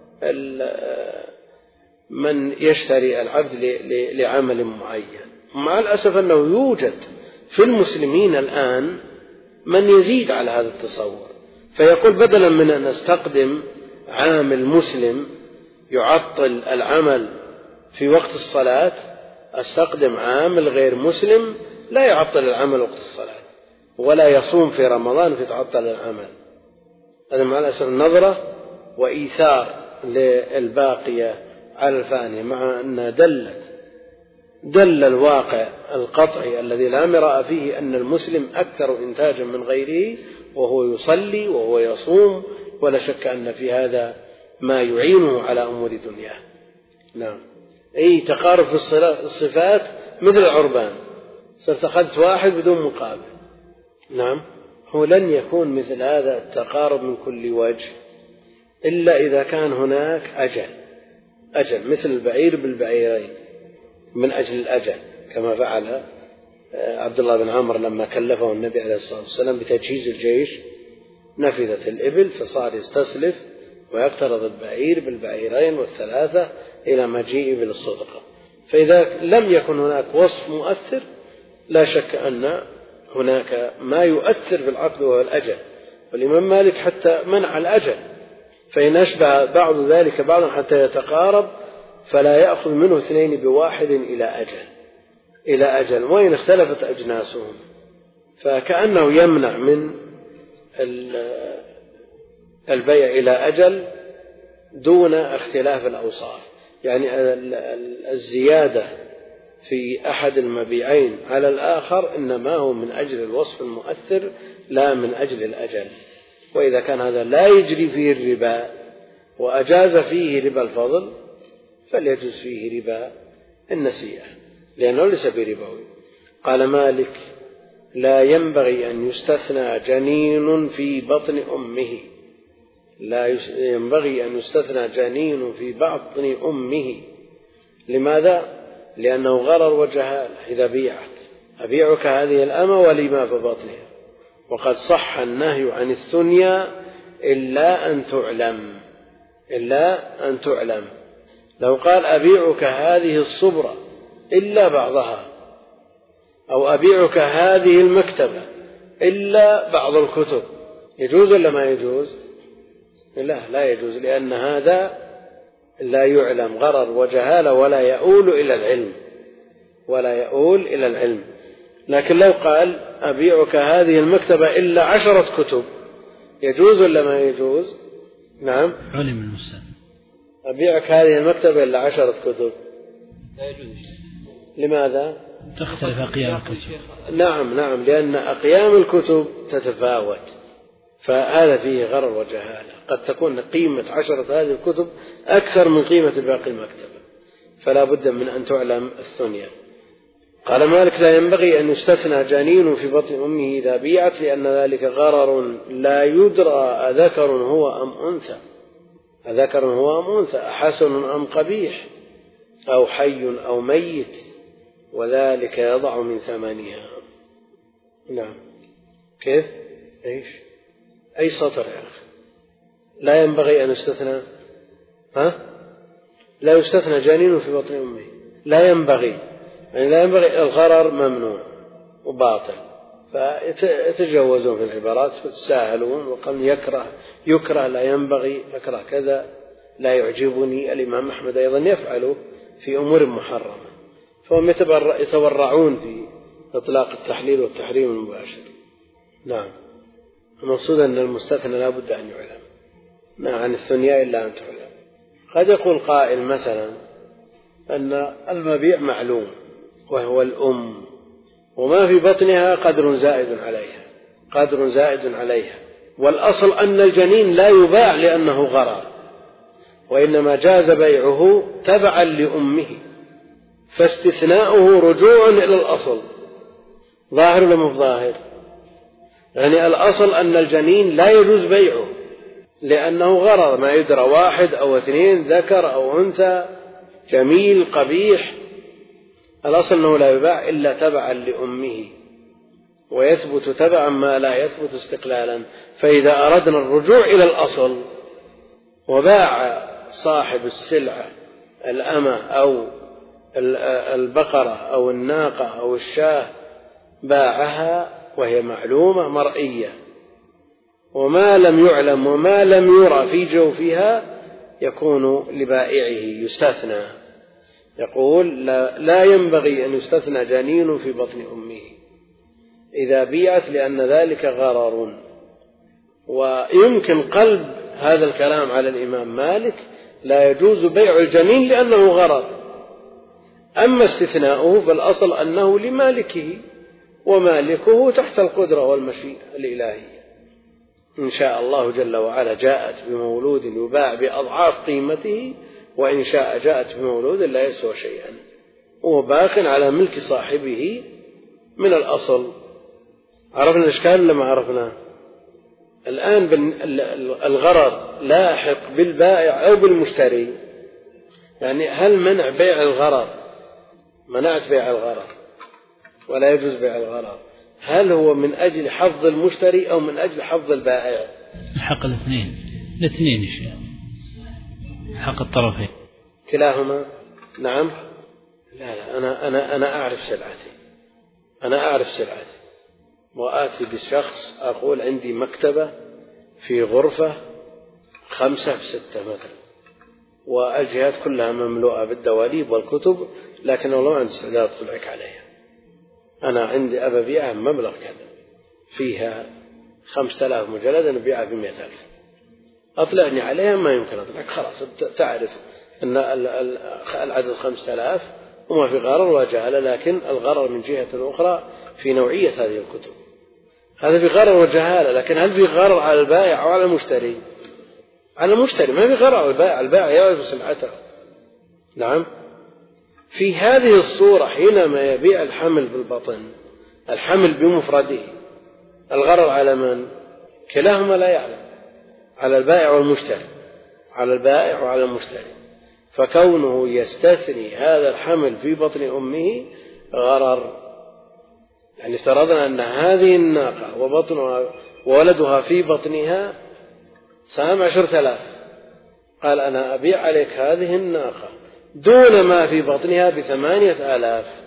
من يشتري العبد لعمل معين. مع الأسف أنه يوجد في المسلمين الآن من يزيد على هذا التصور، فيقول بدلا من أن أستقدم عامل مسلم يعطل العمل في وقت الصلاة أستقدم عامل غير مسلم لا يعطل العمل وقت الصلاة ولا يصوم في رمضان فتعطل العمل. هذا مع الأسف نظرة وإيثار للباقية على الفانية، مع أن دلت دل الواقع القطعي الذي لا مراء فيه أن المسلم أكثر إنتاجا من غيره وهو يصلي وهو يصوم، ولا شك أن في هذا ما يعينه على أمور دنياه. نعم. أي تقارب في الصفات مثل العربان، صرت أخذت واحد بدون مقابل. نعم. هو لن يكون مثل هذا التقارب من كل وجه إلا إذا كان هناك أجل أجل مثل البعير بالبعيرين من أجل الأجل، كما فعل عبد الله بن عمرو لما كلفه النبي عليه الصلاة والسلام بتجهيز الجيش، نفذت الإبل فصار يستسلف ويقترض البعير بالبعيرين والثلاثة إلى مجيء بالصدقة. فإذا لم يكن هناك وصف مؤثر لا شك أن هناك ما يؤثر في العقد وهو الأجل، والإمام مالك حتى منع الأجل، فإن أشبه بعض ذلك بعضا حتى يتقارب فلا يأخذ منه اثنين بواحد إلى أجل إلى أجل وإن اختلفت أجناسهم، فكأنه يمنع من البيع إلى أجل دون اختلاف الأوصاف. يعني الزيادة في أحد المبيعين على الآخر إنما هو من أجل الوصف المؤثر لا من أجل الأجل. وإذا كان هذا لا يجري فيه الربا وأجاز فيه ربا الفضل فليجوز فيه ربا النسيئة لأنه ليس بربوي. قال مالك: لا ينبغي أن يستثنى جنين في بطن أمه لا ينبغي أن يستثنى جنين في بطن أمه. لماذا؟ لأنه غرر وجهالة. إذا بيعت أبيعك هذه الأمة ولما في بطنها، وقد صح النهي عن الثنيا إلا أن تعلم إلا أن تعلم. لو قال أبيعك هذه الصبرة إلا بعضها، أو أبيعك هذه المكتبة إلا بعض الكتب، يجوز ولا ما يجوز؟ لا لا يجوز، لأن هذا لا يعلم، غرر وجهالة ولا يؤول إلى العلم ولا يؤول إلى العلم. لكن لو قال أبيعك هذه المكتبة إلا عشرة كتب يجوز ولا ما يجوز؟ نعم. علم المستثنى. أبيعك هذه المكتبة إلا عشرة كتب لا يجوز. لماذا؟ تختلف أقيام الكتب. نعم نعم لأن أقيام الكتب تتفاوت، فهذا فيه غرر وجهالة. قد تكون قيمة عشرة هذه الكتب أكثر من قيمة باقي المكتبة، فلا بد من أن تعلم الثنيا. قال مالك: لا ينبغي أن يستثنى جنين في بطن أمه إذا بيعت، لأن ذلك غرر لا يدرى أذكر هو أم أنثى أذكر هو أم أنثى أحسن أم قبيح أو حي أو ميت، وذلك يضع من ثمنها. نعم. كيف؟ إيش؟ أي سطر يا أخي؟ لا ينبغي أن يستثنى ها؟ لا يستثنى جنين في بطن أمه، لا ينبغي، يعني لا ينبغي، الغرر ممنوع وباطل، فيتجوزون في العبارات وتساهلون وقال يكره يكره لا ينبغي، يكره كذا، لا يعجبني. الإمام أحمد أيضا يفعله في أمور محرمة، فهم يتورعون في إطلاق التحليل والتحريم المباشر. نعم. المقصود أن المستثنى لا بد أن يعلم، ما عن الثنيا إلا أن تعلم. قد يقول قائل مثلا أن المبيع معلوم وهو الأم، وما في بطنها قدر زائد عليها قدر زائد عليها والأصل أن الجنين لا يباع لأنه غرر، وإنما جاز بيعه تبعا لأمه، فاستثناؤه رجوع إلى الأصل. ظاهر ولا مو ظاهر؟ يعني الأصل أن الجنين لا يجوز بيعه، لأنه غرر، ما يدرى واحد أو اثنين، ذكر أو أنثى، جميل قبيح، الأصل أنه لا يباع إلا تبعا لأمه، ويثبت تبعا ما لا يثبت استقلالا. فإذا أردنا الرجوع إلى الأصل وباع صاحب السلعة الأمة أو البقرة أو الناقة أو الشاة، باعها وهي معلومة مرئية، وما لم يعلم وما لم يرى في جوفها يكون لبائعه، يستثنى. يقول لا, لا ينبغي أن يستثنى جنين في بطن أمه إذا بيعت، لأن ذلك غرر. ويمكن قلب هذا الكلام على الإمام مالك، لا يجوز بيع الجنين لأنه غرر. أما استثناؤه فالأصل أنه لمالكه، ومالكه تحت القدرة والمشيئة الإلهية. إن شاء الله جل وعلا جاءت بمولود يباع بأضعاف قيمته، وإن شاء جاءت بمولود لا يسوى شيئا، وهو باق على ملك صاحبه من الأصل. عرفنا الإشكال لما عرفنا الآن الغرر لاحق بالبائع أو بالمشتري. يعني هل منع بيع الغرر، منعت بيع الغرر ولا يجوز بيع الغرر، هل هو من أجل حظ المشتري أو من أجل حظ البائع؟ حق الاثنين، الاثنين يا شيخ، حق الطرفين كلاهما. نعم. لا لا أنا أنا أنا أعرف سلعتي، أنا أعرف سلعتي، وآتي بالشخص أقول عندي مكتبة في غرفة خمسة في ستة مثلا، والجهات كلها مملوءة بالدواليب والكتب، لكن والله ما عندي استعداد أطلعك عليها. أنا عندي أبى أبيعها مبلغ كذا، فيها خمسة آلاف مجلد، أنا أبيعها بمئة ألف، أطلعني عليها ما يمكن أطلعك. خلاص تعرف أن العدد خمسة آلاف وما في غرر وجهالة، لكن الغرر من جهة أخرى في نوعية هذه الكتب، هذا في غرر وجهالة. لكن هل في غرر على البائع أو على المشتري؟ على المشتري، ما في غرر على البائع، البائع يعرف سلعته. نعم. في هذه الصورة حينما يبيع الحمل بالبطن، الحمل بمفرده، الغرر على من؟ كلاهما لا يعلم، على البائع والمشتري، على البائع وعلى المشتري. فكونه يستثني هذا الحمل في بطن أمه غرر. يعني افترضنا أن هذه الناقة وبطنها وولدها في بطنها سام عشرة آلاف، قال أنا أبيع عليك هذه الناقة دون ما في بطنها بثمانية آلاف،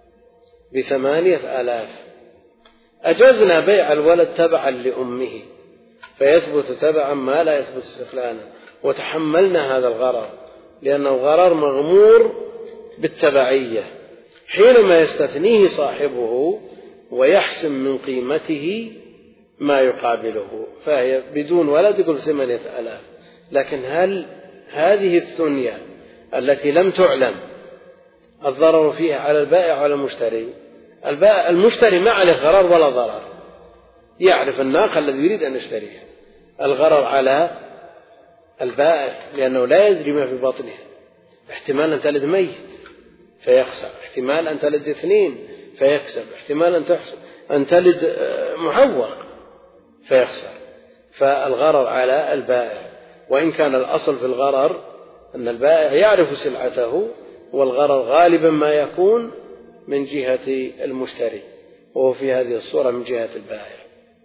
بثمانية آلاف. أجزنا بيع الولد تبعا لأمه فيثبت تبعا ما لا يثبت استقلالا، وتحملنا هذا الغرر لأنه غرر مغمور بالتبعية. حينما يستثنيه صاحبه ويحسم من قيمته ما يقابله، فهي بدون ولد يقول ثمانية آلاف. لكن هل هذه الثنية التي لم تعلم الضرر فيها على البائع وعلى المشتري؟ البائع المشتري ما عليه غرر ولا ضرر، يعرف الناقة الذي يريد أن يشتريها. الغرر على البائع لأنه لا يدري ما في بطنها، احتمال أن تلد ميت فيخسر، احتمال أن تلد اثنين فيكسب، احتمال أن تحصل أن تلد محوق فيخسر. فالغرر على البائع، وإن كان الأصل في الغرر أن البائع يعرف سلعته، والغرر غالبا ما يكون من جهة المشتري، وهو في هذه الصورة من جهة البائع.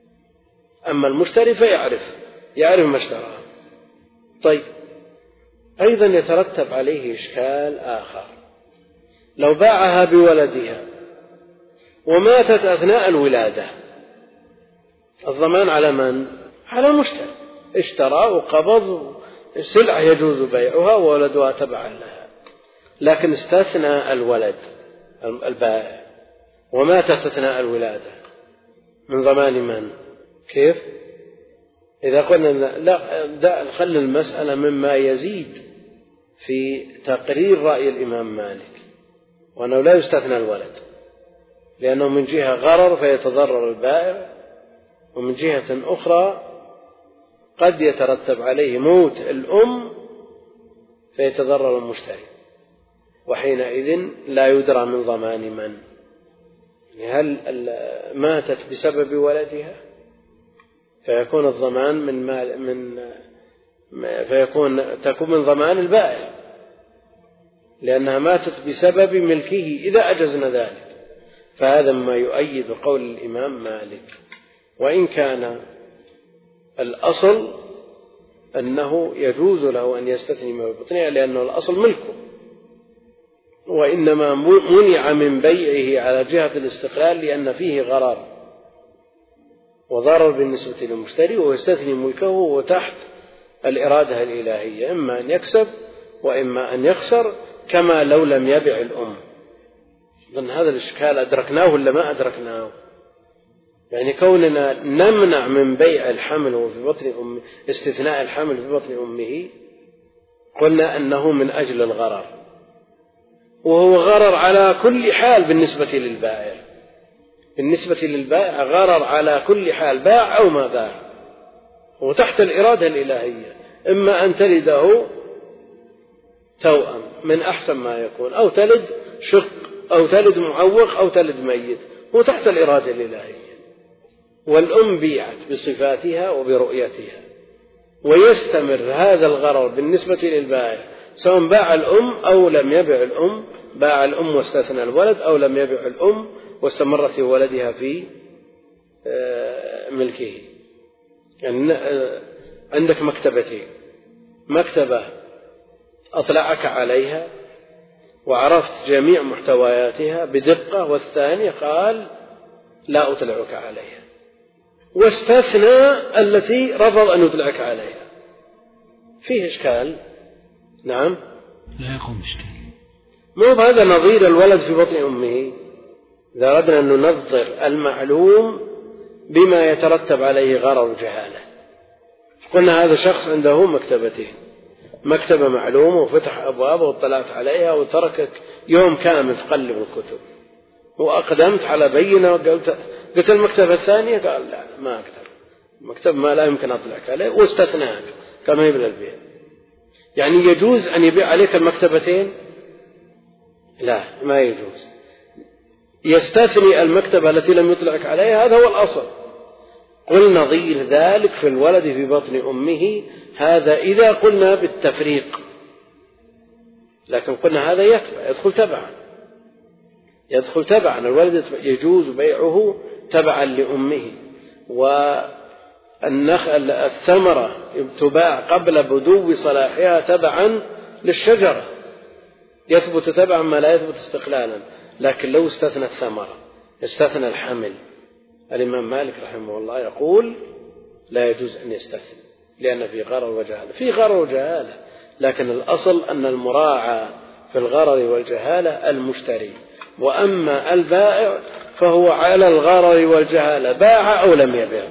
أما المشتري فيعرف يعرف ما اشتراه. طيب، أيضا يترتب عليه إشكال آخر، لو باعها بولدها وماتت أثناء الولادة، الضمان على من؟ على المشتري، اشترى وقبض السلعة يجوز بيعها وولدها تبعا لها، لكن استثنى الولد البائع وماتت أثناء الولادة، من ضمان من؟ كيف؟ إذا قلنا لا، خلي المسألة مما يزيد في تقرير رأي الإمام مالك، وأنه لا يستثنى الولد، لأنه من جهة غرر فيتضرر البائع، ومن جهة أخرى قد يترتب عليه موت الأم فيتضرر المشتري، وحينئذ لا يدرى من ضمان من. هل ماتت بسبب ولدها فيكون الضمان من مال من فيكون تكون من ضمان البائع لأنها ماتت بسبب ملكه إذا أجزنا ذلك. فهذا ما يؤيد قول الإمام مالك، وإن كان الأصل أنه يجوز له أن يستثني ما ببطنها لأنه الأصل ملكه، وإنما منع من بيعه على جهة الاستقلال لأن فيه غرر وضرر بالنسبة للمشتري، ويستثني ملكه وتحت الإرادة الإلهية، إما أن يكسب وإما أن يخسر، كما لو لم يبع الأم. ضمن هذا الإشكال أدركناه ولا ما أدركناه؟ يعني كوننا نمنع من بيع الحمل وفي بطن أمه، استثناء الحمل في بطن أمه، قلنا أنه من أجل الغرر، وهو غرر على كل حال بالنسبة للبائع. بالنسبة للبائع غرر على كل حال، باع أو ما باع، وتحت الإرادة الإلهية، إما أن تلده توأم من أحسن ما يكون، أو تلد شق، أو تلد معوق، أو تلد ميت، وتحت الإرادة الإلهية. والأم بيعت بصفاتها وبرؤيتها، ويستمر هذا الغرر بالنسبة للبائع سواء باع الأم أو لم يبع الأم، باع الأم واستثنى الولد، أو لم يبع الأم واستمرت في ولدها في ملكه. يعني عندك مكتبتين، مكتبة أطلعك عليها وعرفت جميع محتوياتها بدقة، والثانية قال لا أطلعك عليها، واستثنى التي رفض أن يطلعك عليها. فيه إشكال. نعم، لا يقوم إشكال. مو هذا نظير الولد في بطن أمه. إذا أردنا أن ننظر المعلوم بما يترتب عليه غرر جهالة، قلنا هذا شخص عنده مكتبتين، مكتبة معلومة وفتح أبوابه واطلعت عليها وتركك يوم كامل تقلب الكتب، وأقدمت على بينة وقلت قلت المكتبة الثانية، قال لا ما أقدر، مكتب ما لا يمكن أطلعك عليه، واستثناك كما يبلغ البيع. يعني يجوز أن يبيع عليك المكتبتين؟ لا، ما يجوز. يستثني المكتبة التي لم يطلعك عليها، هذا هو الأصل. قل نظير ذلك في الولد في بطن أمه، هذا إذا قلنا بالتفريق، لكن قلنا هذا يتبع يدخل تبعا يدخل تبعا الولد يجوز بيعه تبعا لأمه، والنخل الثمرة تباع قبل بدو صلاحها تبعا للشجرة، يثبت تبعا ما لا يثبت استقلالا. لكن لو استثنى الثمرة، استثنى الحمل، الإمام مالك رحمه الله يقول لا يجوز أن يستثني، لأن في غرر وجهالة، في غرر وجهالة، لكن الأصل أن المراعى في الغرر والجهالة المشتري، وأما البائع فهو على الغرر والجهالة، باع أو لم يبيع.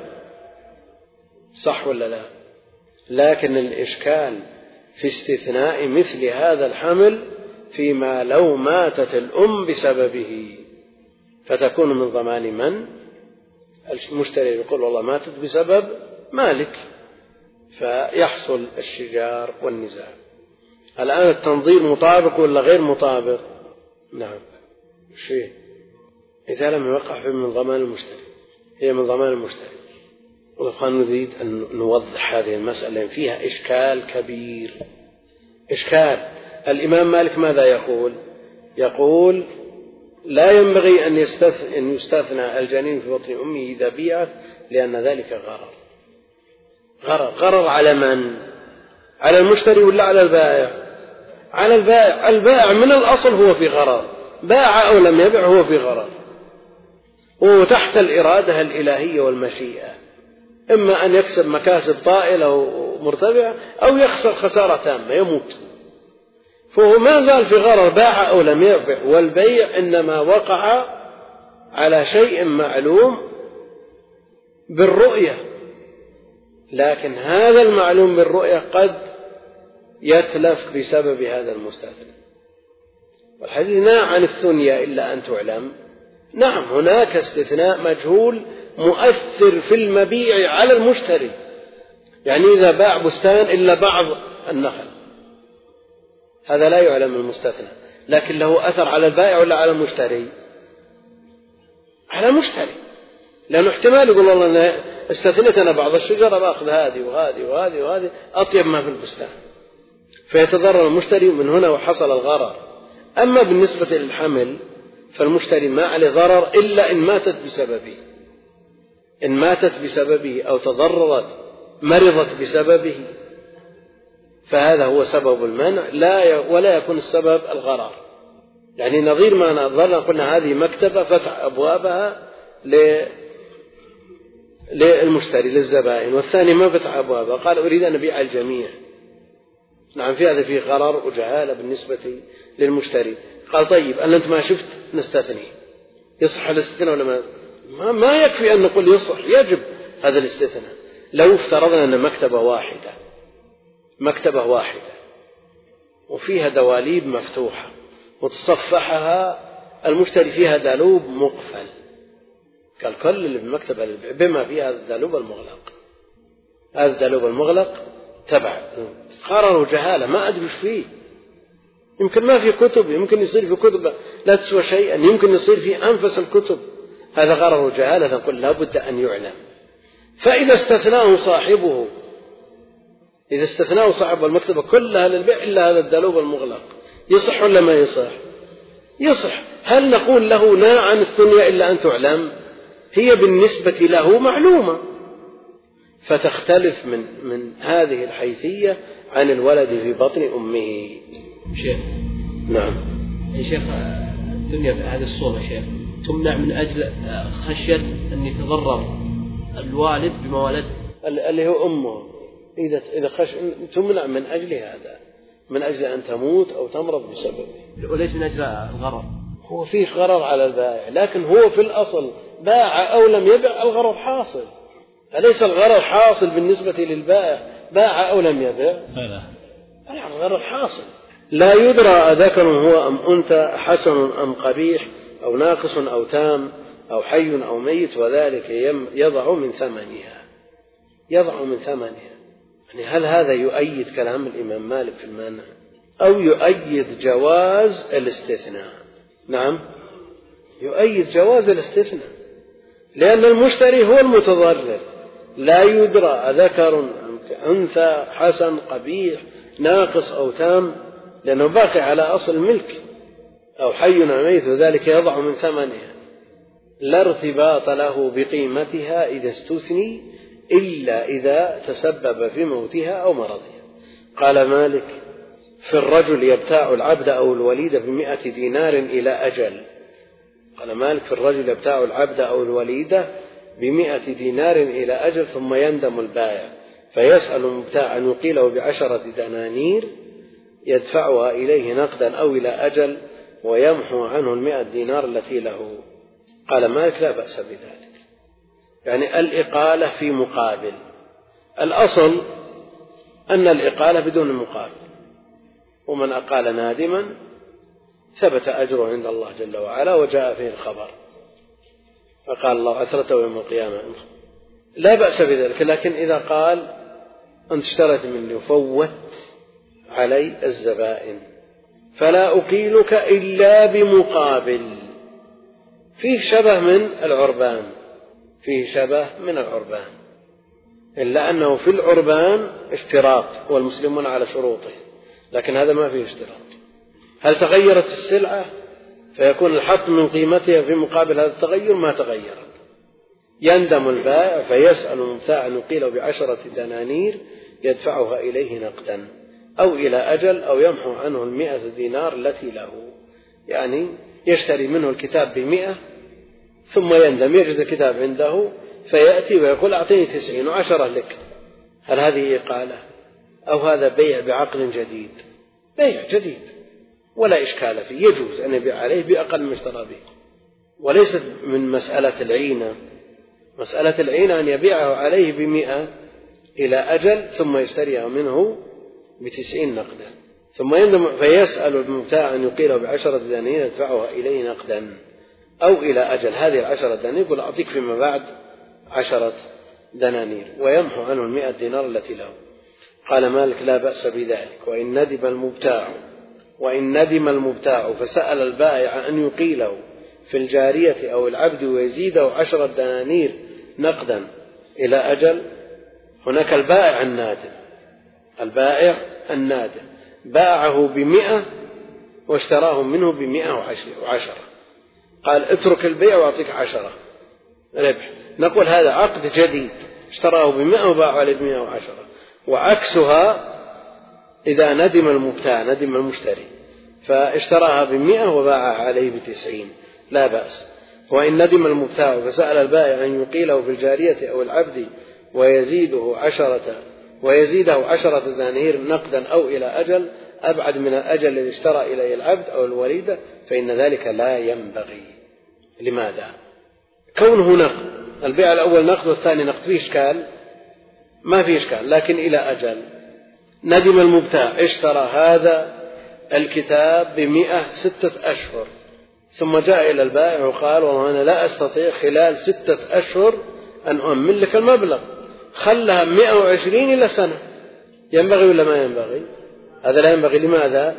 صح ولا لا؟ لكن الإشكال في استثناء مثل هذا الحمل فيما لو ماتت الأم بسببه، فتكون من ضمان من؟ المشتري يقول والله ماتت بسبب مالك، فيحصل الشجار والنزاع. الآن التنظير مطابق ولا غير مطابق؟ نعم، شيء إذا لم يوقع في من ضمان المشتري، هي من ضمان المشتري. ونحن نريد أن نوضح هذه المسألة فيها إشكال كبير. إشكال. الإمام مالك ماذا يقول؟ يقول لا ينبغي أن يستثنى, أن يستثنى الجنين في بطن أمه إذا بيعت، لأن ذلك غرر. غرر غرر على من؟ على المشتري ولا على البائع؟ على البائع. البائع من الأصل هو في غرر، باع أو لم يبع هو في غرر، وهو تحت الإرادة الإلهية والمشيئة، إما أن يكسب مكاسب طائلة ومرتفعة أو يخسر خسارة تامة يموت، فهو ما زال في غرر، باع أو لم يبع. والبيع إنما وقع على شيء معلوم بالرؤية، لكن هذا المعلوم بالرؤية قد يتلف بسبب هذا المستثنى. والحديث نهى عن الثنيا إلا أن تعلم. نعم، هناك استثناء مجهول مؤثر في المبيع على المشتري، يعني إذا باع بستان إلا بعض النخل، هذا لا يعلم المستثنى، لكن له أثر على البائع ولا على المشتري؟ على المشتري، لأنه احتمال يقول الله استثنيت أنا بعض الشجرة بأخذ هذه وهذه وهذه وهذه أطيب ما في البستان، فيتضرر المشتري من هنا وحصل الغرر. أما بالنسبة للحمل فالمشتري ما عليه ضرر إلا إن ماتت بسببه، إن ماتت بسببه أو تضررت مرضت بسببه، فهذا هو سبب المنع لا ولا يكون السبب الغرر. يعني نظير ما نظرنا قلنا هذه مكتبة فتح أبوابها للمشتري للزبائن، والثاني ما فتح أبوابها قال أريد أن أبيع الجميع. نعم في هذا فيه غرر وجهالة بالنسبة للمشتري. قال طيب أن أنت ما شفت نستثني، يصح الاستثناء ولا ما؟ ما يكفي أن نقول يصح، يجب هذا الاستثناء. لو افترضنا أن مكتبة واحدة مكتبة واحدة وفيها دواليب مفتوحة وتصفحها المشتري فيها دالوب مقفل، قال كل اللي بالمكتبة بما فيها هذا الدالوب المغلق، هذا الدالوب المغلق تبع قرروا جهالة ما أدري فيه، يمكن ما في كتب، يمكن يصير في كتب لا تسوى شيئا، يمكن يصير في أنفس الكتب، هذا غرر جهالة نقول لا بد أن يعلم. فإذا استثناه صاحبه إذا استثناه صاحب المكتبة كلها للبيع إلا هذا الدالوب المغلق، يصح ولا ما يصح؟ يصح. هل نقول له لا عن الثنية إلا أن تعلم؟ هي بالنسبة له معلومة، فتختلف من من هذه الحيثية عن الولد في بطن أمه. شيخ نعم يا شيخ، الدنيا في هذه الصورة شيخ تمنع من أجل خشية أن يتضرر الوالد بما ولده اللي هو أمه، إذا إذا خش تمنع من أجل هذا، من أجل أن تموت أو تمرض بسببه، وليس من أجل الغرر. هو فيه غرر على البائع، لكن هو في الأصل باع أو لم يبع الغرر حاصل، أليس الغرر حاصل بالنسبة للبائع باع أو لم يبع؟ لا الغرر حاصل. لا يدرى أذكر هو أم أنثى، حسن أم قبيح، أو ناقص أو تام، أو حي أو ميت، وذلك يضع من ثمنها يضع من ثمنها. يعني هل هذا يؤيد كلام الإمام مالك في المانع أو يؤيد جواز الاستثناء؟ نعم يؤيد جواز الاستثناء، لأن المشتري هو المتضرر. لا يدرى أذكر أم أنثى، حسن قبيح ناقص أو تام، لأنه باقي على أصل الملك، أو حي أو ميت، وذلك يضع من ثمنها. لا ارتباط له بقيمتها إذا استثني إلا إذا تسبب في موتها أو مرضها. قال مالك في الرجل يبتاع العبد أو الوليد بمئة دينار إلى أجل. قال مالك في الرجل يبتاع العبد أو الوليد بمئة دينار إلى أجل، ثم يندم البائع فيسأل المبتاع أن يقيله بعشرة دنانير يدفعها إليه نقدا أو إلى أجل، ويمحو عنه المئة دينار التي له. قال مالك لا بأس بذلك، يعني الإقالة في مقابل. الأصل أن الإقالة بدون مقابل، ومن أقال نادما ثبت أجره عند الله جل وعلا وجاء فيه الخبر، فقال الله أثرته يوم القيامة لا بأس بذلك. لكن إذا قال أنت اشتريت مني وفوت علي الزبائن فلا أقيلك إلا بمقابل، فيه شبه من العربان فيه شبه من العربان إلا أنه في العربان اشتراط والمسلمون على شروطه، لكن هذا ما فيه اشتراط. هل تغيرت السلعة فيكون الحط من قيمتها في مقابل هذا التغير؟ ما تغيرت. يندم البائع فيسأل المبتاع أن يقيله بعشرة دنانير يدفعها إليه نقدا أو إلى أجل، أو يمحو عنه المئة دينار التي له. يعني يشتري منه الكتاب بمئة ثم يندم يجد الكتاب عنده فيأتي ويقول أعطيني تسعين وعشرة لك. هل هذه إقالة أو هذا بيع بعقل جديد؟ بيع جديد ولا إشكال فيه، يجوز أن يبيع عليه بأقل ما اشترى به، وليست من مسألة العينة. مسألة العينة أن يبيعه عليه بمئة إلى أجل ثم يشتريها منه بتسعين نقدا، ثم يندم فيسأل المبتاع أن يقيله بعشرة دنانير يدفعها إليه نقدا أو إلى أجل. هذه العشرة دنانير يقول أعطيك فيما بعد عشرة دنانير ويمحو عنه المئة دينار التي له. قال مالك لا بأس بذلك، وإن ندم المبتاع وإن ندم المبتاع فسأل البائع أن يقيله في الجارية أو العبد ويزيده عشرة دنانير نقدا إلى أجل. هناك البائع النادم، البائع النادم باعه بمئة واشتراه منه بمئة وعشرة، قال اترك البيع وأعطيك عشرة ربح، نقول هذا عقد جديد، اشتراه بمئة وباعه عليه بمئة وعشرة. وعكسها إذا ندم المبتاع، ندم المشتري فاشتراها بمئة وباعها عليه بتسعين لا بأس. وإن ندم المبتاع فسأل البائع أن يقيله في الجارية أو العبد ويزيده عشرة ويزيده عشرة دنانير نقدا أو إلى أجل أبعد من الأجل الذي اشترى إليه العبد أو الوليدة، فإن ذلك لا ينبغي. لماذا؟ كونه نقد، البيع الأول نقد والثاني نقد، فيه إشكال؟ ما فيه إشكال، لكن إلى أجل. ندم المبتاع اشترى هذا الكتاب بمئة ستة أشهر، ثم جاء إلى البائع وقال والله أنا لا أستطيع خلال ستة أشهر أن أؤمن لك المبلغ، خلها مئة وعشرين إلى سنة، ينبغي ولا ما ينبغي؟ هذا لا ينبغي. لماذا؟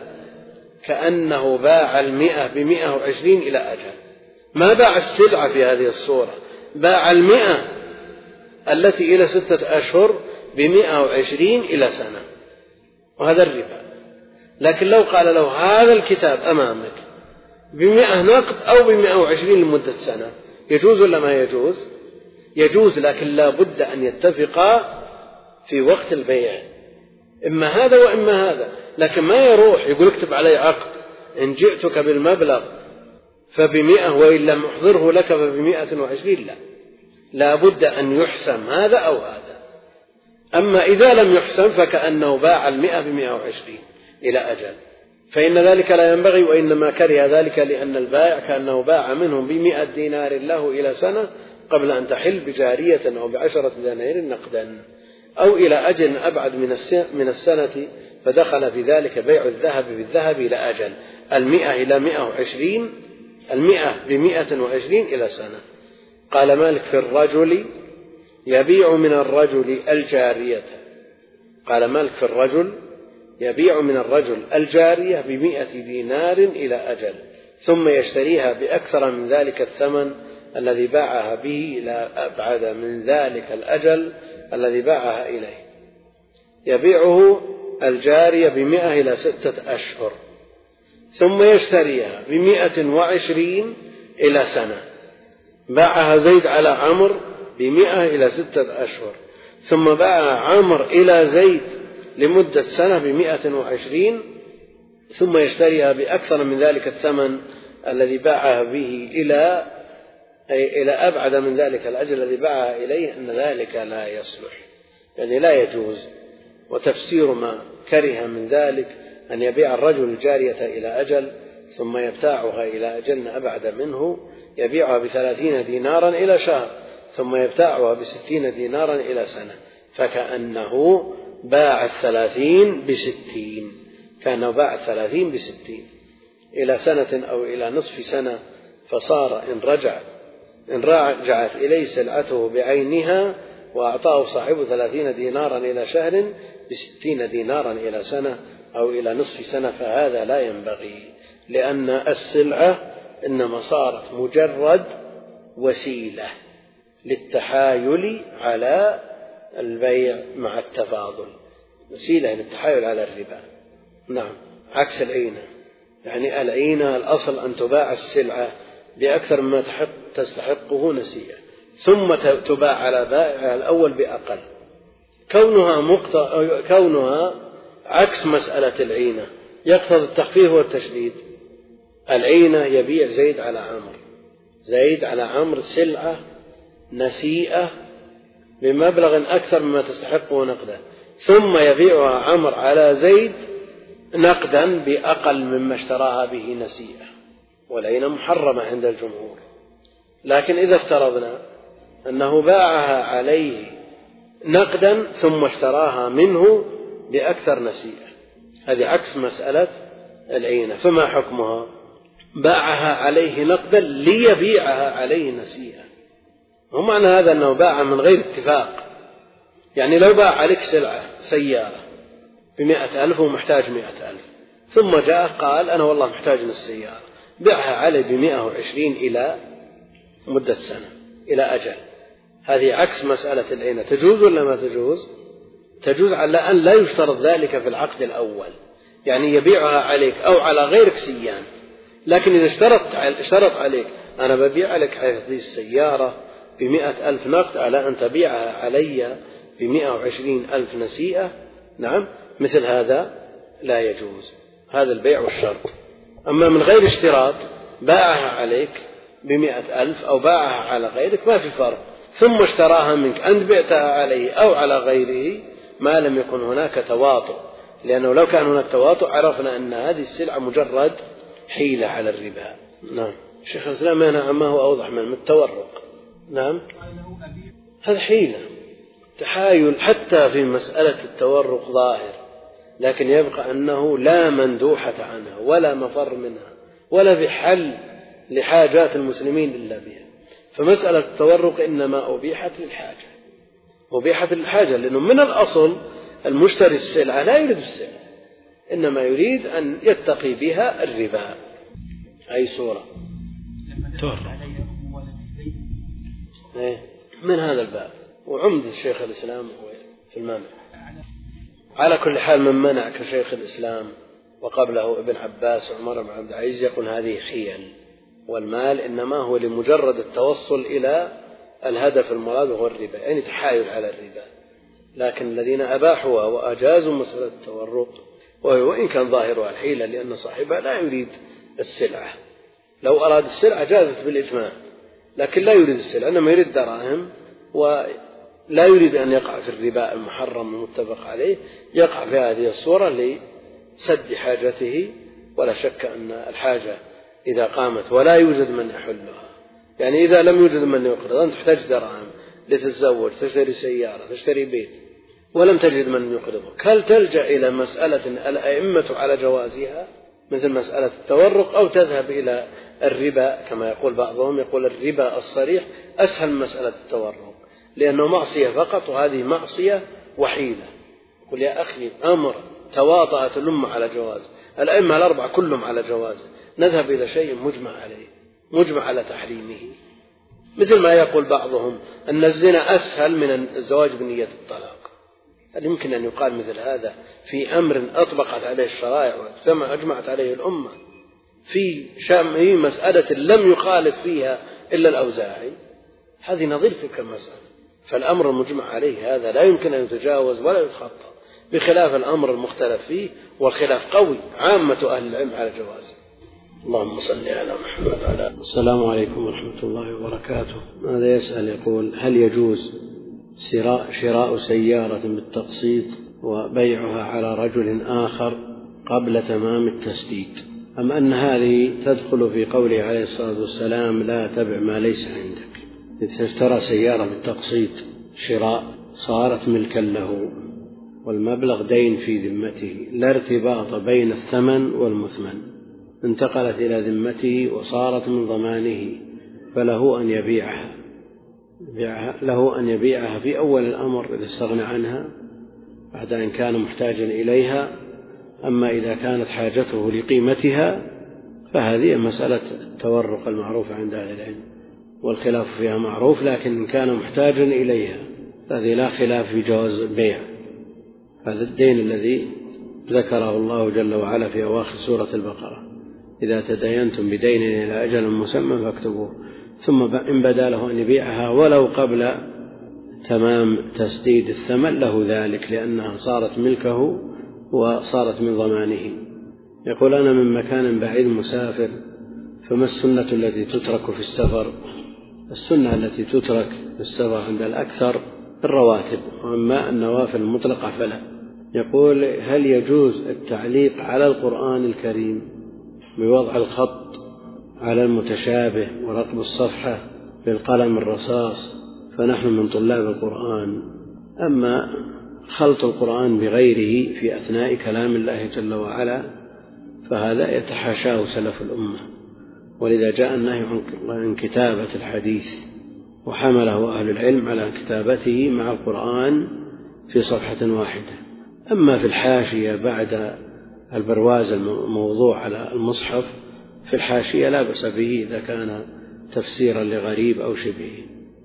كأنه باع المئة بمئة وعشرين إلى أجل، ما باع السلعة في هذه الصورة، باع المئة التي إلى ستة أشهر بمئة وعشرين إلى سنة، وهذا الربا. لكن لو قال له هذا الكتاب أمامك بمئة نقد أو بمئة وعشرين لمدة سنة، يجوز ولا ما يجوز؟ يجوز، لكن لا بد أن يتفقا في وقت البيع، إما هذا وإما هذا. لكن ما يروح يقول اكتب علي عقد إن جئتك بالمبلغ فبمئة وإن لم أحضره لك فبمئة وعشرين، لا، لا بد أن يحسم هذا أو هذا. أما إذا لم يحسم فكأنه باع المئة بمئة وعشرين إلى أجل، فإن ذلك لا ينبغي، وإنما كره ذلك لأن البائع كأنه باع منهم بمئة دينار له إلى سنة قبل أن تحل بجارية أو بعشرة دنانير نقدا، أو إلى أجل أبعد من السنة، فدخل في ذلك بيع الذهب بالذهب إلى أجل، المئة إلى مئة وعشرين، المئة بمئة وعشرين إلى سنة. قال مالك في الرجل يبيع من الرجل الجارية، قال مالك في الرجل يبيع من الرجل الجارية بمئة دينار إلى أجل، ثم يشتريها بأكثر من ذلك الثمن الذي باعها به إلى أبعد من ذلك الأجل الذي باعها إليه. يبيعه الجارية بمئة إلى ستة أشهر، ثم يشتريها بمئة وعشرين إلى سنة، باعها زيد على عمر بمئة إلى ستة أشهر، ثم باع عمر إلى زيد لمدة سنة بمئة وعشرين، ثم يشتريها بأكثر من ذلك الثمن الذي باعها به إلى أي إلى أبعد من ذلك الأجل الذي باعها إليه، أن ذلك لا يصلح، يعني لا يجوز. وتفسير ما كره من ذلك أن يبيع الرجل الجارية إلى أجل ثم يبتاعها إلى أجل أبعد منه، يبيعها بثلاثين دينارا إلى شهر، ثم يبتاعها بستين دينارا إلى سنة، فكأنه باع الثلاثين بستين، كأنه باع الثلاثين بستين إلى سنة أو إلى نصف سنة، فصار إن رجع إن رجعت إليه سلعته بعينها وأعطاه صاحبه ثلاثين دينارا إلى شهر بستين دينارا إلى سنة أو إلى نصف سنة، فهذا لا ينبغي، لأن السلعة إنما صارت مجرد وسيلة للتحايل على البيع مع التفاضل، وسيلة للتحايل على الربا. نعم، عكس العينة، يعني العينة الأصل أن تباع السلعة بأكثر مما تستحقه نسيئة، ثم تباع على بائعها الأول بأقل. كونها, مقت... كونها عكس مسألة العينة يقتضي التخفيف والتشديد. العينة يبيع زيد على عمر، زيد على عمر سلعة نسيئة بمبلغ أكثر مما تستحقه نقدا، ثم يبيعها عمر على زيد نقدا بأقل مما اشتراها به نسيئة، والعينة محرمة عند الجمهور. لكن إذا افترضنا أنه باعها عليه نقدا ثم اشتراها منه بأكثر نسيئة، هذه عكس مسألة العينة، فما حكمها؟ باعها عليه نقدا ليبيعها عليه نسيئة. ومعنى هذا أنه باع من غير اتفاق، يعني لو باع عليك سلعة سيارة بمئة ألف ومحتاج مئة ألف، ثم جاء قال أنا والله محتاج من السيارة، بيعها عليه بمئة وعشرين إلى مدة سنة إلى أجل، هذه عكس مسألة العينة. تجوز ولا ما تجوز؟ تجوز على أن لا يشترط ذلك في العقد الأول، يعني يبيعها عليك أو على غيرك سيان. لكن إذا اشترط اشترط عليك أنا ببيع عليك هذه السيارة بمئة ألف نقد على أن تبيعها علي بمئة وعشرين ألف نسيئة، نعم، مثل هذا لا يجوز، هذا البيع والشرط. أما من غير اشتراط باعها عليك بمئة ألف أو باعها على غيرك ما في فرق، ثم اشتراها منك أنت بعتها عليه أو على غيره، ما لم يكن هناك تواطؤ، لأنه لو كان هناك تواطؤ عرفنا أن هذه السلعة مجرد حيلة على الربا. نعم. شيخ الإسلام هنا ما هو أوضح من التورق. نعم، هذا حيلة تحايل حتى في مسألة التورق ظاهر، لكن يبقى أنه لا مندوحة عنها ولا مفر منها ولا بحل لحاجات المسلمين إلا بها. فمسألة التورق إنما أبيحت للحاجة، أبيحت للحاجة، لأنه من الأصل المشتري السلعة لا يريد السلعة، إنما يريد أن يتقي بها الربا. أي صورة من هذا الباب، وعمد الشيخ الإسلام هو في المانع. على كل حال من منع كشيخ الإسلام وقبله ابن عباس وعمر بن عبد العزيز يقول هذه حيل، والمال إنما هو لمجرد التوصل إلى الهدف المراد وهو الربا، يعني تحايل على الربا. لكن الذين أباحوا وأجازوا مسألة التورق وإن كان ظاهرها الحيلة، لأن صاحبها لا يريد السلعة، لو أراد السلعة جازت بالإجماع، لكن لا يريد السلعة، إنما يريد دراهم ولا يريد أن يقع في الربا المحرم المتفق عليه، يقع في هذه الصورة لسد حاجته. ولا شك أن الحاجة إذا قامت ولا يوجد من يحلها، يعني إذا لم يوجد من يقرض، أنت تحتاج دراهم لتتزوج، تشتري سيارة، تشتري بيت، ولم تجد من يقرضك، هل تلجأ إلى مسألة الأئمة على جوازها مثل مسألة التورق، أو تذهب إلى الربا كما يقول بعضهم، يقول الربا الصريح أسهل من مسألة التورق لأنه معصية فقط، وهذه معصية وحيلة. قل يا أخي أمر تواطأت الأمة على جواز، الأئمة الأربعة كلهم على جواز، نذهب إلى شيء مجمع عليه، مجمع على تحريمه، مثل ما يقول بعضهم أن الزنا أسهل من الزواج بنية الطلاق. هل يمكن أن يقال مثل هذا في أمر أطبقت عليه الشرائع وأجمعت عليه الأمة، في شامه مسألة لم يخالف فيها إلا الأوزاعي؟ هذه نظير تلك المسألة. فالأمر المجمع عليه هذا لا يمكن أن يتجاوز ولا يتخطى، بخلاف الأمر المختلف فيه، والخلاف قوي، عامة أهل العلم على جوازه. اللهم صل على محمد وعلى. السلام عليكم ورحمة الله وبركاته. هذا يسأل يقول هل يجوز شراء, شراء سيارة بالتقسيط وبيعها على رجل آخر قبل تمام التسديد، أم أن هذه تدخل في قوله عليه الصلاة والسلام لا تبع ما ليس عندك؟ إذا اشترى سيارة بالتقسيط شراء صارت ملكا له والمبلغ دين في ذمته، لا ارتباط بين الثمن والمثمن، انتقلت إلى ذمته وصارت من ضمانه، فله أن يبيعها له أن يبيعها في أول الأمر إذا استغنى عنها بعد أن كان محتاجا إليها. أما إذا كانت حاجته لقيمتها فهذه مسألة التورق المعروفة عند أهل العلم، والخلاف فيها معروف، لكن إن كان محتاجا إليها فهذه لا خلاف في جواز البيع. هذا الدين الذي ذكره الله جل وعلا في أواخر سورة البقرة، إذا تداينتم بدين إلى أجل مسمى فاكتبوه، ثم إن بدا له أن يبيعها ولو قبل تمام تسديد الثمن له ذلك، لأنها صارت ملكه وصارت من ضمانه. يقول أنا من مكان بعيد مسافر، فما السنة التي تترك في السفر؟ السنة التي تترك في السفر عند الأكثر الرواتب، وأما النوافل المطلقة فلا. يقول هل يجوز التعليق على القرآن الكريم بوضع الخط على المتشابه ورقم الصفحة بالقلم الرصاص، فنحن من طلاب القرآن، أما خلط القرآن بغيره في أثناء كلام الله جل وعلا فهذا يتحاشاه سلف الأمة، ولذا جاء النهي عن كتابة الحديث وحمله أهل العلم على كتابته مع القرآن في صفحة واحدة. أما في الحاشية بعد البرواز الموضوع على المصحف في الحاشية لا بأس به إذا كان تفسيرا لغريب أو شبهه.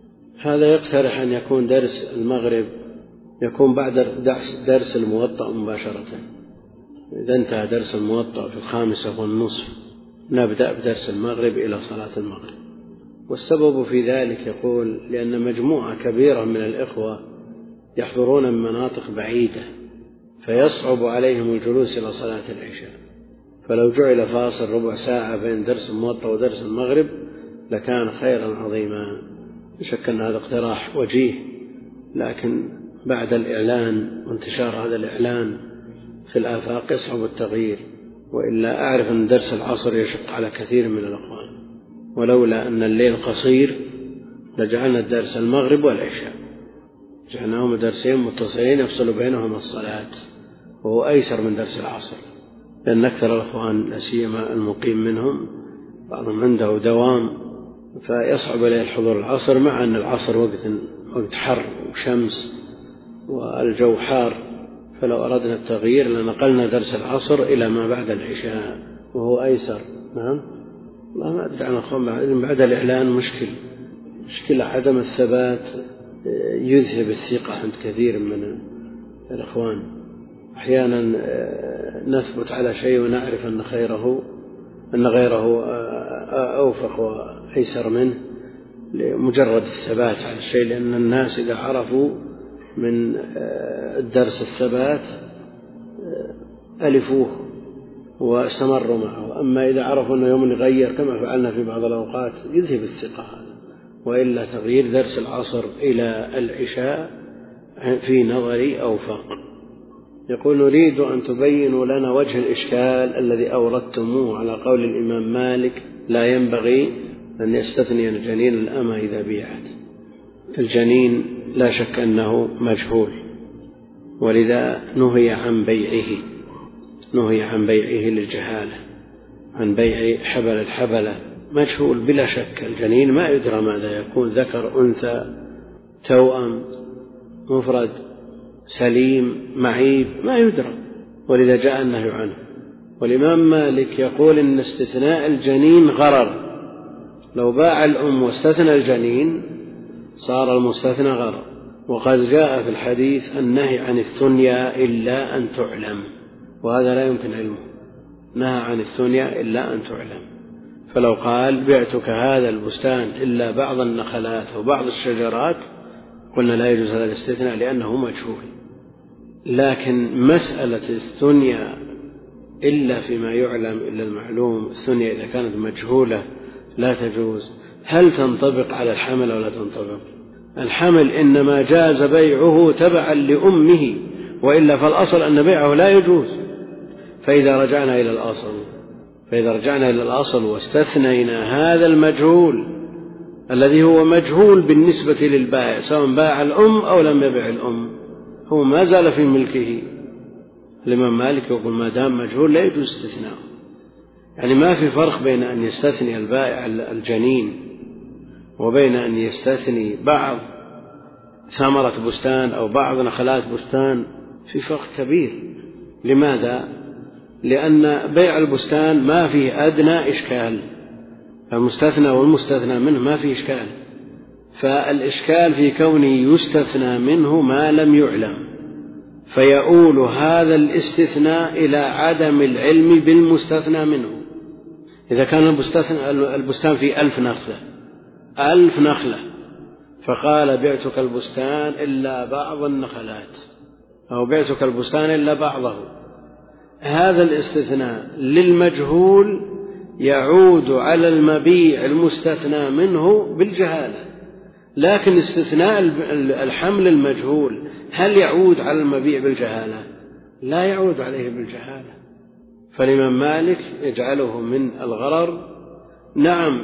هذا يقترح أن يكون درس المغرب يكون بعد درس الموطأ مباشرة. إذا انتهى درس الموطأ في الخامسة والنصف نبدأ بدرس المغرب إلى صلاة المغرب. والسبب في ذلك يقول لأن مجموعة كبيرة من الإخوة يحضرون من مناطق بعيدة فيصعب عليهم الجلوس إلى صلاة العشاء، فلو جعل فاصل ربع ساعة بين درس الموطأ ودرس المغرب لكان خيرا عظيما. شك أن هذا اقتراح وجيه، لكن بعد الإعلان وانتشار هذا الإعلان في الآفاق يصعب التغيير، وإلا أعرف أن درس العصر يشق على كثير من الأخوان، ولولا أن الليل قصير لجعلنا الدرس المغرب والعشاء، جعلناهم درسين متصلين يفصل بينهما الصلاة، وهو أيسر من درس العصر، لأن أكثر الأخوان لا سيما المقيم منهم بعضهم عنده دوام فيصعب عليه الحضور العصر، مع أن العصر وقت وقت حر وشمس والجو حار، فلو أردنا التغيير لنقلنا درس العصر إلى ما بعد العشاء وهو أيسر. نعم والله ما أدري عن أخوان بعد الإعلان مشكل مشكلة عدم الثبات يذهب الثقة عند كثير من الأخوان. أحيانا نثبت على شيء ونعرف أن خيره أن غيره أوفق وأيسر منه لمجرد الثبات على الشيء، لأن الناس إذا عرفوا من الدرس الثبات ألفوه واستمروا معه، أما إذا عرفوا أنه يوم يغير كما فعلنا في بعض الأوقات يذهب الثقة هذا. وإلا تغيير درس العصر إلى العشاء في نظري أوفق. يقول نريد أن تبينوا لنا وجه الإشكال الذي أوردتموه على قول الإمام مالك لا ينبغي أن يستثني الجنين الأمة إذا بيعت. الجنين لا شك أنه مجهول، ولذا نهي عن بيعه نهي عن بيعه للجهالة، عن بيع حبل الحبلة مجهول بلا شك. الجنين ما يدرى ماذا يكون، ذكر أنثى توأم مفرد سليم معيب ما يدرى، ولذا جاء النهي عنه. والإمام مالك يقول إن استثناء الجنين غرر، لو باع الأم واستثنى الجنين صار المستثنى غرر. وقد جاء في الحديث النهي عن الثنيا إلا أن تعلم، وهذا لا يمكن علمه، نهى عن الثنيا إلا أن تعلم. فلو قال بعتك هذا البستان إلا بعض النخلات وبعض الشجرات قلنا لا يجوز هذا الاستثناء لأنه مجهول. لكن مسألة الثنيا إلا فيما يعلم إلا المعلوم، الثنيا إذا كانت مجهولة لا تجوز. هل تنطبق على الحمل ولا تنطبق؟ الحمل إنما جاز بيعه تبعا لأمه، وإلا فالأصل أن بيعه لا يجوز. فإذا رجعنا إلى الأصل فإذا رجعنا إلى الأصل واستثنينا هذا المجهول الذي هو مجهول بالنسبة للبائع سواء باع الأم أو لم يبع الأم، هو ما زال في ملكه. الإمام مالك يقول ما دام مجهول لا يجوز استثناءه. يعني ما في فرق بين أن يستثني البائع الجنين وبين أن يستثني بعض ثمرة بستان أو بعض نخلات بستان، في فرق كبير. لماذا؟ لأن بيع البستان ما فيه أدنى إشكال، المستثنى والمستثنى منه ما فيه إشكال، فالإشكال في كونه يستثنى منه ما لم يعلم، فيؤول هذا الاستثناء إلى عدم العلم بالمستثنى منه. إذا كان البستان فيه ألف نخلة ألف نخلة فقال بعتك البستان إلا بعض النخلات أو بعتك البستان إلا بعضه، هذا الاستثناء للمجهول يعود على المبيع المستثنى منه بالجهالة. لكن استثناء الحمل المجهول هل يعود على المبيع بالجهالة؟ لا يعود عليه بالجهالة. فالإمام مالك يجعله من الغرر. نعم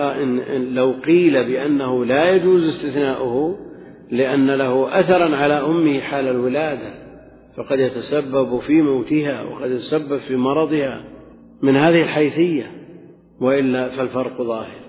إن لو قيل بأنه لا يجوز استثناؤه لأن له أثرا على أمه حال الولادة فقد يتسبب في موتها وقد يتسبب في مرضها من هذه الحيثية، وإلا فالفرق ظاهر.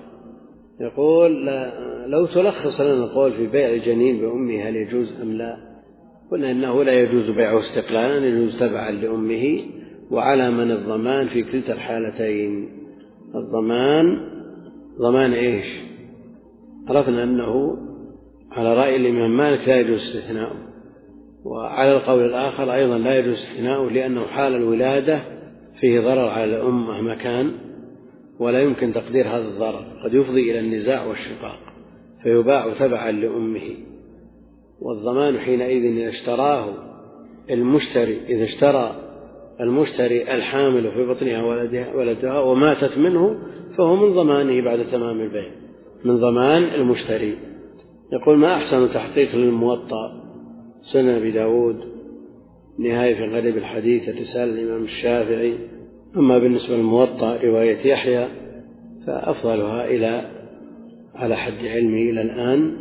يقول لو تلخص لنا القول في بيع الجنين بأمه هل يجوز أم لا؟ قلنا إنه لا يجوز بيعه استقلالا، يجوز تبعا لأمه، وعلى من الضمان في كلتا الحالتين. الضمان ضمان إيش؟ عرفنا أنه على رأي الإمام مالك لا يجوز استثناؤه، وعلى القول الآخر أيضا لا يجوز استثناؤه لأنه حال الولادة فيه ضرر على الأم مهما كان، ولا يمكن تقدير هذا الضرر، قد يفضي إلى النزاع والشقاق فيباع تبعا لأمه. والضمان حينئذ إذا اشتراه المشتري إذا اشترى المشتري الحامل في بطنها ولدها وماتت منه فهو من ضمانه بعد تمام البيع، من ضمان المشتري. يقول: ما أحسن تحقيق للموطأ سنن أبي داود، نهاية في غريب الحديث، الرسالة الإمام الشافعي. أما بالنسبة للموطأ رواية يحيى فأفضلها إلى على حد علمي إلى الآن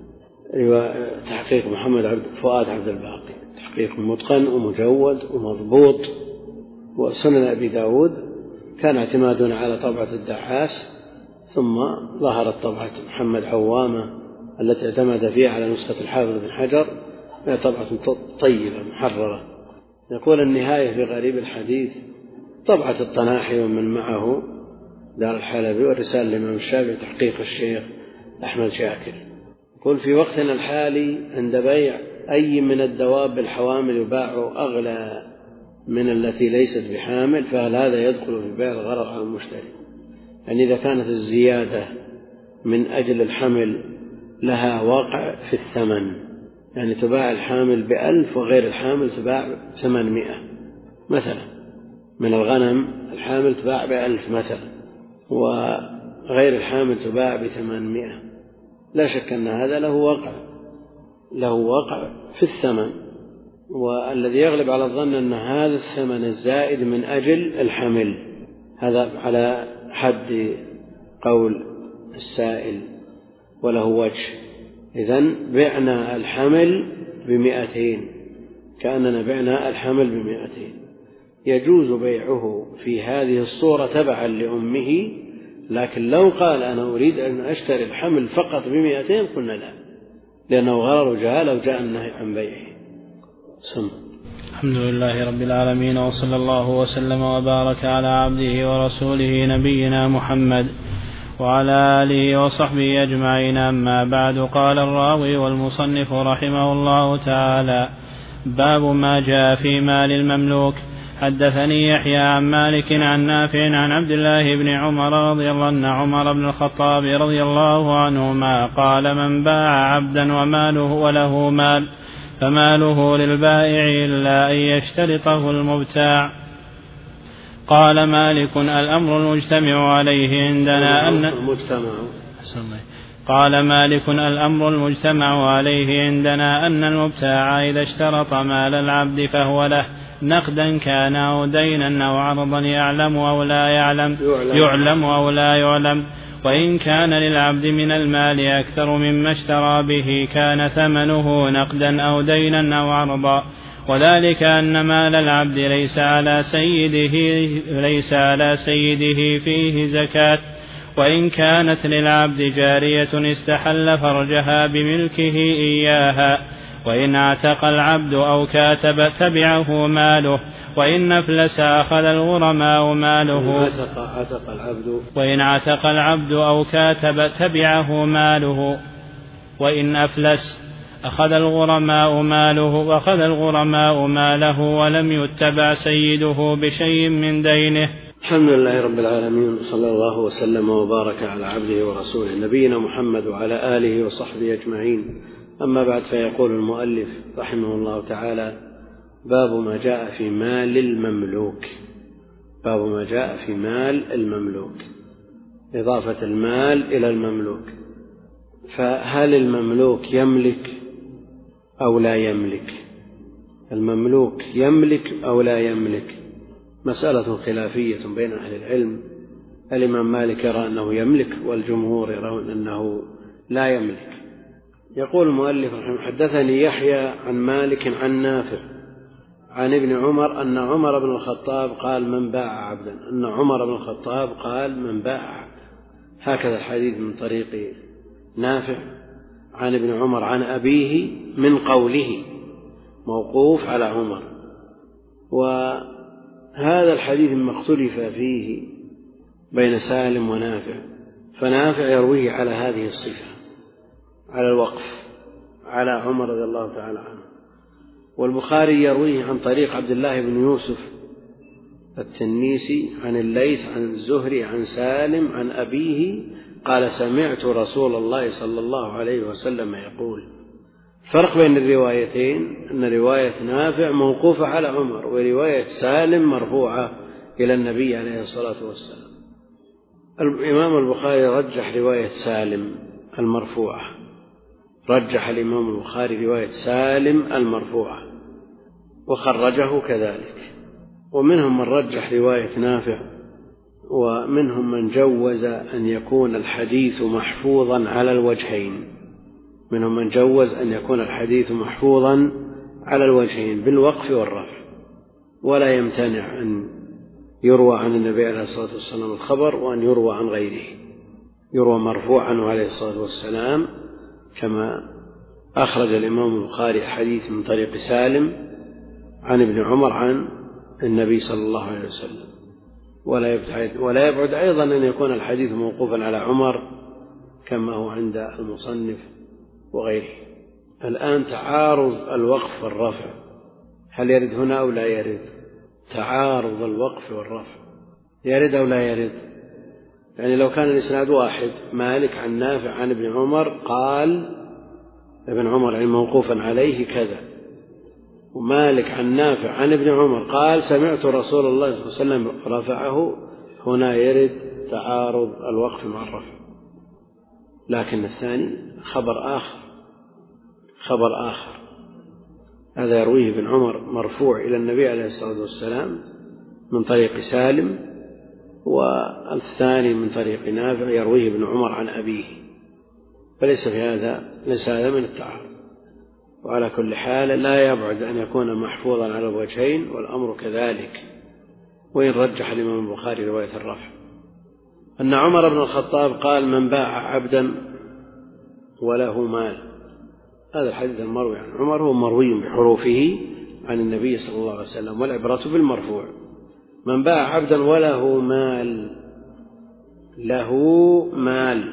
تحقيق محمد عبد فؤاد عبد الباقي، تحقيق متقن ومجود ومضبوط. وسنن أبي داود كان اعتمادنا على طبعة الدعاس، ثم ظهرت طبعة محمد عوامة التي اعتمد فيها على نسخة الحافظ بن حجر، هي طبعة طيبة محررة. يقول: النهاية في غريب الحديث طبعة الطناحي ومن معه دار الحلبي، والرسالة الإمام الشافعي تحقيق الشيخ أحمد شاكر. يقول: في وقتنا الحالي عند بيع أي من الدواب الحوامل يباع أغلى من التي ليست بحامل، فهل هذا يدخل في بيع الغرر على المشتري؟ يعني إذا كانت الزيادة من أجل الحمل لها واقع في الثمن، يعني تباع الحامل بألف وغير الحامل تباع ثمانمائة مثلا، من الغنم الحامل تباع بألف مثلا وغير الحامل تباع بثمانمائة، لا شك أن هذا له واقع له واقع في الثمن. والذي يغلب على الظن أن هذا الثمن الزائد من أجل الحمل، هذا على حد قول السائل وله وجه. إذن بعنا الحمل بمئتين، كأننا بعنا الحمل بمئتين، يجوز بيعه في هذه الصورة تبعا لأمه. لكن لو قال: أنا أريد أن أشتري الحمل فقط بمئتين، قلنا لا، لأنه غرر جهالة وجاء النهي عن بيعه. سم. الحمد لله رب العالمين، وصلى الله وسلم وبارك على عبده ورسوله نبينا محمد وعلى آله وصحبه أجمعين. أما بعد، قال الراوي والمصنف رحمه الله تعالى: باب ما جاء في مال المملوك. حدثني يحيى عن مالك عن نافع عن عبد الله بن عمر رضي الله عنه عمر بن الخطاب رضي الله عنهما قال: من باع عبدا وماله وله مال فماله للبائع إلا أن يشترطه المبتاع. قال مالك: الأمر المجتمع عليه عندنا أن قال مالك: الأمر المجتمع عليه عندنا أن المبتاع إذا اشترط مال العبد فهو له، نقدا كان أو دينا أو عرضا، يعلم أو لا يعلم يعلم أو لا يعلم. وإن كان للعبد من المال أكثر مما اشترى به كان ثمنه نقدا أو دينا أو عرضا، وذلك أن مال العبد ليس على سيده ليس على سيده فيه زكاة. وإن كانت للعبد جارية استحل فرجها بملكه إياها، وإن اعتق العبد أو كاتب تبعه ماله، وإن أفلس أخذ الغرماء ماله وإن اعتق العبد أو كاتب تبعه ماله، وإن أفلس أخذ الغرماء ماله وأخذ الغرماء ماله ولم يتبع سيده بشيء من دينه. الحمد لله رب العالمين، صلى الله وسلم وبارك على عبده ورسوله نبينا محمد وعلى آله وصحبه أجمعين. أما بعد، فيقول المؤلف رحمه الله تعالى: باب ما جاء في مال المملوك. باب ما جاء في مال المملوك، إضافة المال إلى المملوك. فهل المملوك يملك أو لا يملك؟ المملوك يملك أو لا يملك؟ مسألة خلافية بين أهل العلم. الإمام مالك يرى أنه يملك، والجمهور يرون أنه لا يملك. يقول المؤلف رحمه: حدثني يحيى عن مالك عن نافع عن ابن عمر أن عمر بن الخطاب قال: من باع عبدا أن عمر بن الخطاب قال: من باع عبدا. هكذا الحديث من طريق نافع عن ابن عمر عن أبيه من قوله، موقوف على عمر. وهذا الحديث ما اختلف فيه بين سالم ونافع، فنافع يرويه على هذه الصفة، على الوقف، على عمر رضي الله تعالى عنه. والبخاري يرويه عن طريق عبد الله بن يوسف التنيسي عن الليث عن الزهري عن سالم عن أبيه قال سمعت رسول الله صلى الله عليه وسلم يقول. فرق بين الروايتين أن رواية نافع موقوفة على عمر ورواية سالم مرفوعة إلى النبي عليه الصلاة والسلام. الإمام البخاري رجح رواية سالم المرفوعة، رجح الإمام البخاري رواية سالم المرفوعة وخرجه كذلك. ومنهم من رجح رواية نافع، ومنهم من جوز أن يكون الحديث محفوظا على الوجهين، منهم من جوز أن يكون الحديث محفوظا على الوجهين بالوقف والرفع، ولا يمتنع أن يروى عن النبي عليه الصلاة والسلام الخبر وأن يروى عن غيره، يروى مرفوعا عليه الصلاة والسلام كما أخرج الإمام البخاري حديث من طريق سالم عن ابن عمر عن النبي صلى الله عليه وسلم. ولا يبعد, ولا يبعد أيضا أن يكون الحديث موقوفا على عمر كما هو عند المصنف وغيره. الآن تعارض الوقف والرفع، هل يرد هنا أو لا يرد؟ تعارض الوقف والرفع يرد أو لا يرد؟ يعني لو كان الإسناد واحد، مالك عن نافع عن ابن عمر قال ابن عمر يعني موقوفا عليه كذا، ومالك عن نافع عن ابن عمر قال سمعت رسول الله صلى الله عليه وسلم رفعه، هنا يرد تعارض الوقف مع الرفع. لكن الثاني خبر آخر، خبر آخر هذا يرويه ابن عمر مرفوع إلى النبي عليه الصلاة والسلام من طريق سالم، والثاني من طريق نافع يرويه ابن عمر عن أبيه، فليس في هذا ليس هذا من التعارض. وعلى كل حال لا يبعد أن يكون محفوظا على الوجهين، والأمر كذلك، وإن رجح الإمام البخاري رواية الرفع. أن عمر بن الخطاب قال من باع عبدا وله مال، هذا الحديث المروي عن عمر هو مروي بحروفه عن النبي صلى الله عليه وسلم، والعبرة بالمرفوع. من باع عبدا وله مال، له مال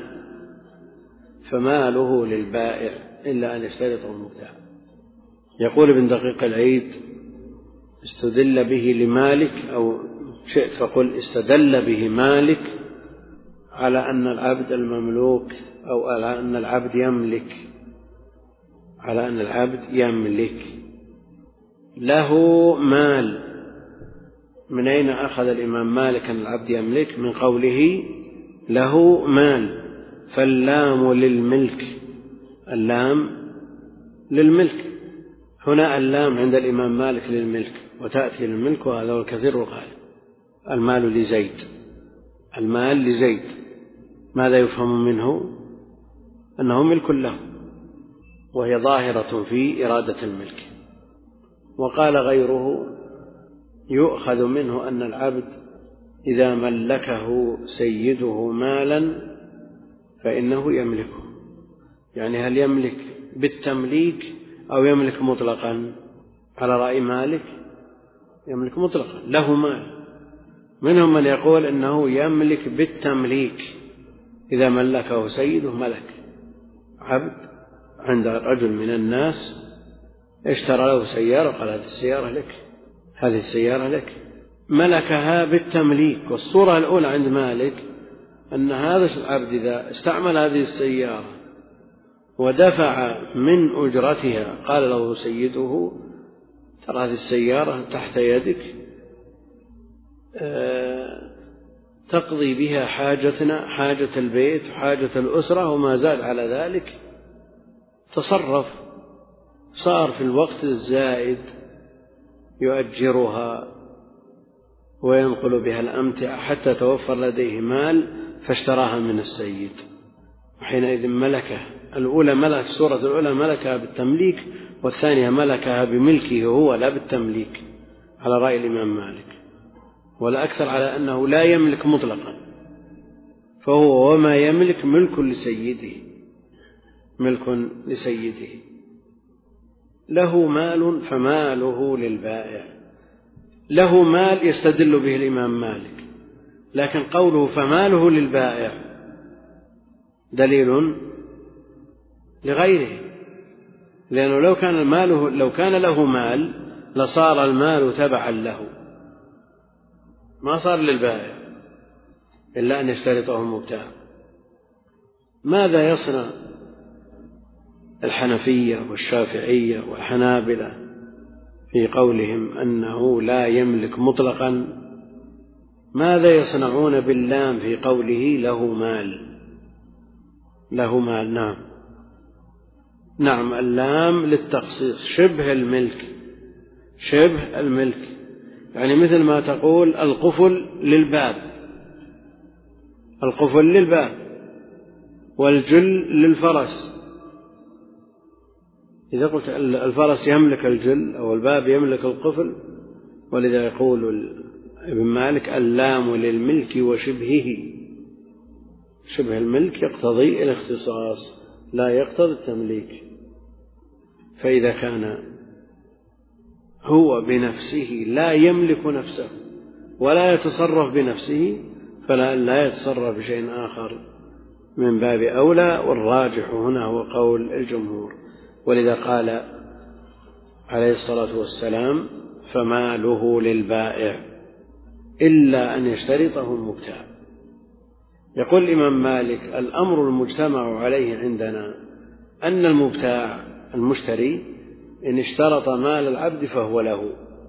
فماله للبائع إلا أن يشترط المبتاع. يقول ابن دقيق العيد استدل به لمالك، أو شئت فقل استدل به مالك على أن العبد المملوك، أو على أن العبد يملك، على أن العبد يملك له مال. من أين أخذ الإمام مالك أن العبد يملك؟ من قوله له مال، فاللام للملك، اللام للملك. هنا اللام عند الإمام مالك للملك وتأتي للملك، وهذا هو الكثير والغالب. المال لزيد، المال لزيد، ماذا يفهم منه؟ أنه ملك له، وهي ظاهرة في إرادة الملك. وقال غيره يؤخذ منه أن العبد إذا ملكه سيده مالا فإنه يملكه، يعني هل يملك بالتمليك أو يملك مطلقا؟ على رأي مالك يملك مطلقا، له مال. منهم من يقول إنه يملك بالتمليك، إذا ملكه سيده ملك. عبد عند رجل من الناس اشترى له سيارة وقال هذه السيارة لك، هذه السيارة لك، ملكها بالتمليك. والصورة الأولى عند مالك أن هذا العبد إذا استعمل هذه السيارة ودفع من أجرتها قال له سيده ترى هذه السيارة تحت يدك تقضي بها حاجتنا، حاجة البيت وحاجة الأسرة، وما زاد على ذلك تصرف. صار في الوقت الزائد يؤجرها وينقل بها الأمتعة حتى توفر لديه مال فاشتراها من السيد، وحينئذ ملكه. الأولى ملك، الصورة الأولى ملكها بالتمليك، والثانية ملكها بملكه هو لا بالتمليك على رأي الإمام مالك. والأكثر على أنه لا يملك مطلقا، فهو وما يملك ملك لسيده، ملك لسيده. له مال فماله للبائع، له مال يستدل به الإمام مالك، لكن قوله فماله للبائع دليل لغيره، لأنه لو كان ماله لو كان له مال لصار المال تبعا له، ما صار للبائع إلا أن يشترطه المبتاع. ماذا يصنع الحنفية والشافعية والحنابلة في قولهم أنه لا يملك مطلقا؟ ماذا يصنعون باللام في قوله له مال؟ له مال، نعم نعم اللام للتخصيص، شبه الملك، شبه الملك، يعني مثل ما تقول القفل للباب، القفل للباب، والجل للفرس. إذا قلت الفرس يملك الجل أو الباب يملك القفل، ولذا يقول ابن مالك اللام للملك وشبهه، شبه الملك يقتضي الاختصاص لا يقتضي التمليك. فإذا كان هو بنفسه لا يملك نفسه ولا يتصرف بنفسه فلا لا يتصرف بشيء آخر من باب أولى، والراجح هنا هو قول الجمهور. ولذا قال عليه الصلاة والسلام فماله للبائع إلا أن يشترطه المبتاع. يقول الإمام مالك الأمر المجتمع عليه عندنا أن المبتاع المشتري إن اشترط مال العبد فهو له،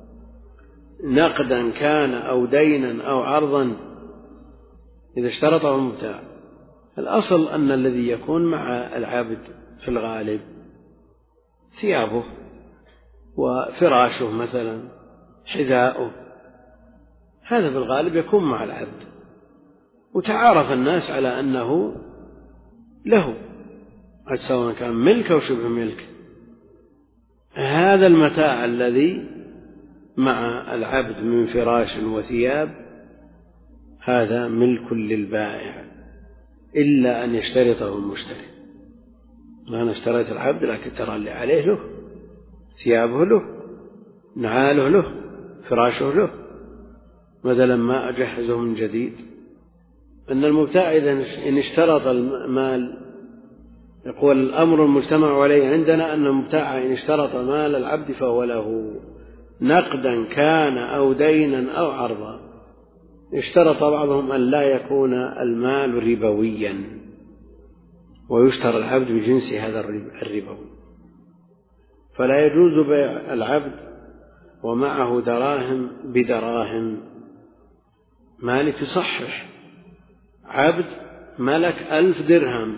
نقدا كان أو دينا أو عرضا، إذا اشترطه المبتاع. الأصل أن الذي يكون مع العبد في الغالب ثيابه وفراشه مثلا، حذاؤه، هذا في الغالب يكون مع العبد، وتعارف الناس على أنه له، سواء كان ملك أو شبه ملك. هذا المتاع الذي مع العبد من فراش وثياب هذا ملك للبائع إلا أن يشترطه المشتري. أنا اشتريت العبد لكن ترى اللي عليه له، ثيابه له، نعاله له، فراشه له، بدلا ما أجهزه من جديد. أن المبتاع إذا إن اشترط المال، يقول الأمر المجتمع عليه عندنا أن المبتاع إن اشترط مال العبد فهو له، نقدا كان أو دينا أو عرضا. اشترط بعضهم أن لا يكون المال ربويا، ويشترى العبد بجنس هذا الربوي، فلا يجوز بيع العبد ومعه دراهم بدراهم. مالك يصحح عبد ملك ألف درهم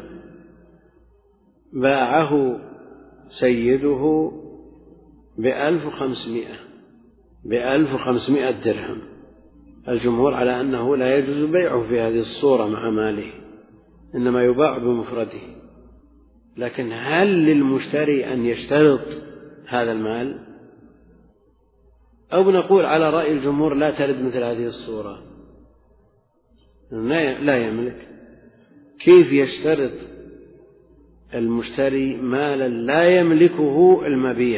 باعه سيده بألف وخمسمائة بألف وخمسمائة درهم، الجمهور على أنه لا يجوز بيعه في هذه الصورة مع ماله، إنما يباع بمفرده. لكن هل للمشتري أن يشترط هذا المال؟ أو نقول على رأي الجمهور لا ترد مثل هذه الصورة، لا يملك. كيف يشترط المشتري مالا لا يملكه المبيع؟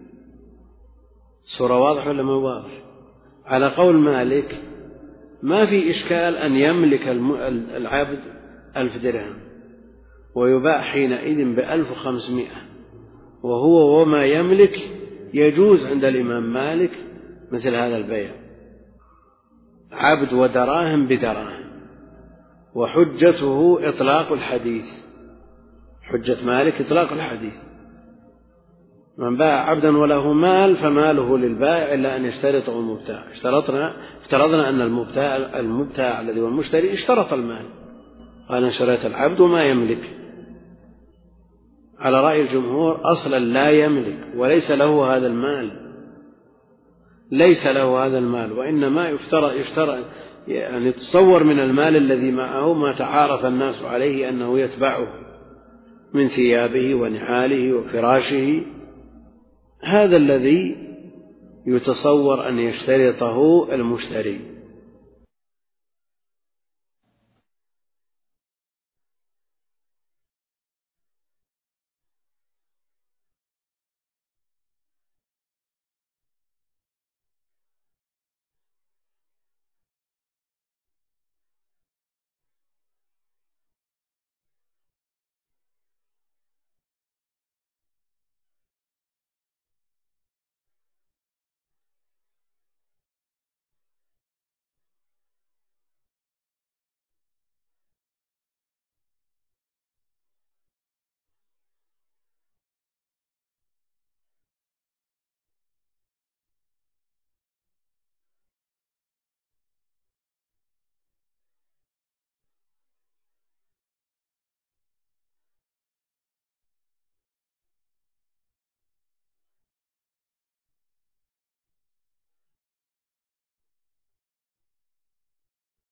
صورة واضحة ولا ما واضح؟ على قول مالك ما في إشكال أن يملك العبد ألف درهم ويباع حينئذ بألف وخمسمائة، وهو وما يملك يجوز عند الإمام مالك مثل هذا البيع، عبد ودراهم بدراهم. وحجته إطلاق الحديث، حجة مالك إطلاق الحديث، من باع عبدا وله مال فماله للبائع إلا أن يشترطه المبتاع. اشترطنا افترضنا أن المبتاع المبتاع الذي هو المشتري اشترط المال، قال أنا شريت العبد وما يملك. على رأي الجمهور أصلا لا يملك وليس له هذا المال، ليس له هذا المال، وإنما يفترض يفترض يعني تصور من المال الذي معه ما تعارف الناس عليه أنه يتبعه من ثيابه ونعاله وفراشه، هذا الذي يتصور أن يشترطه المشتري.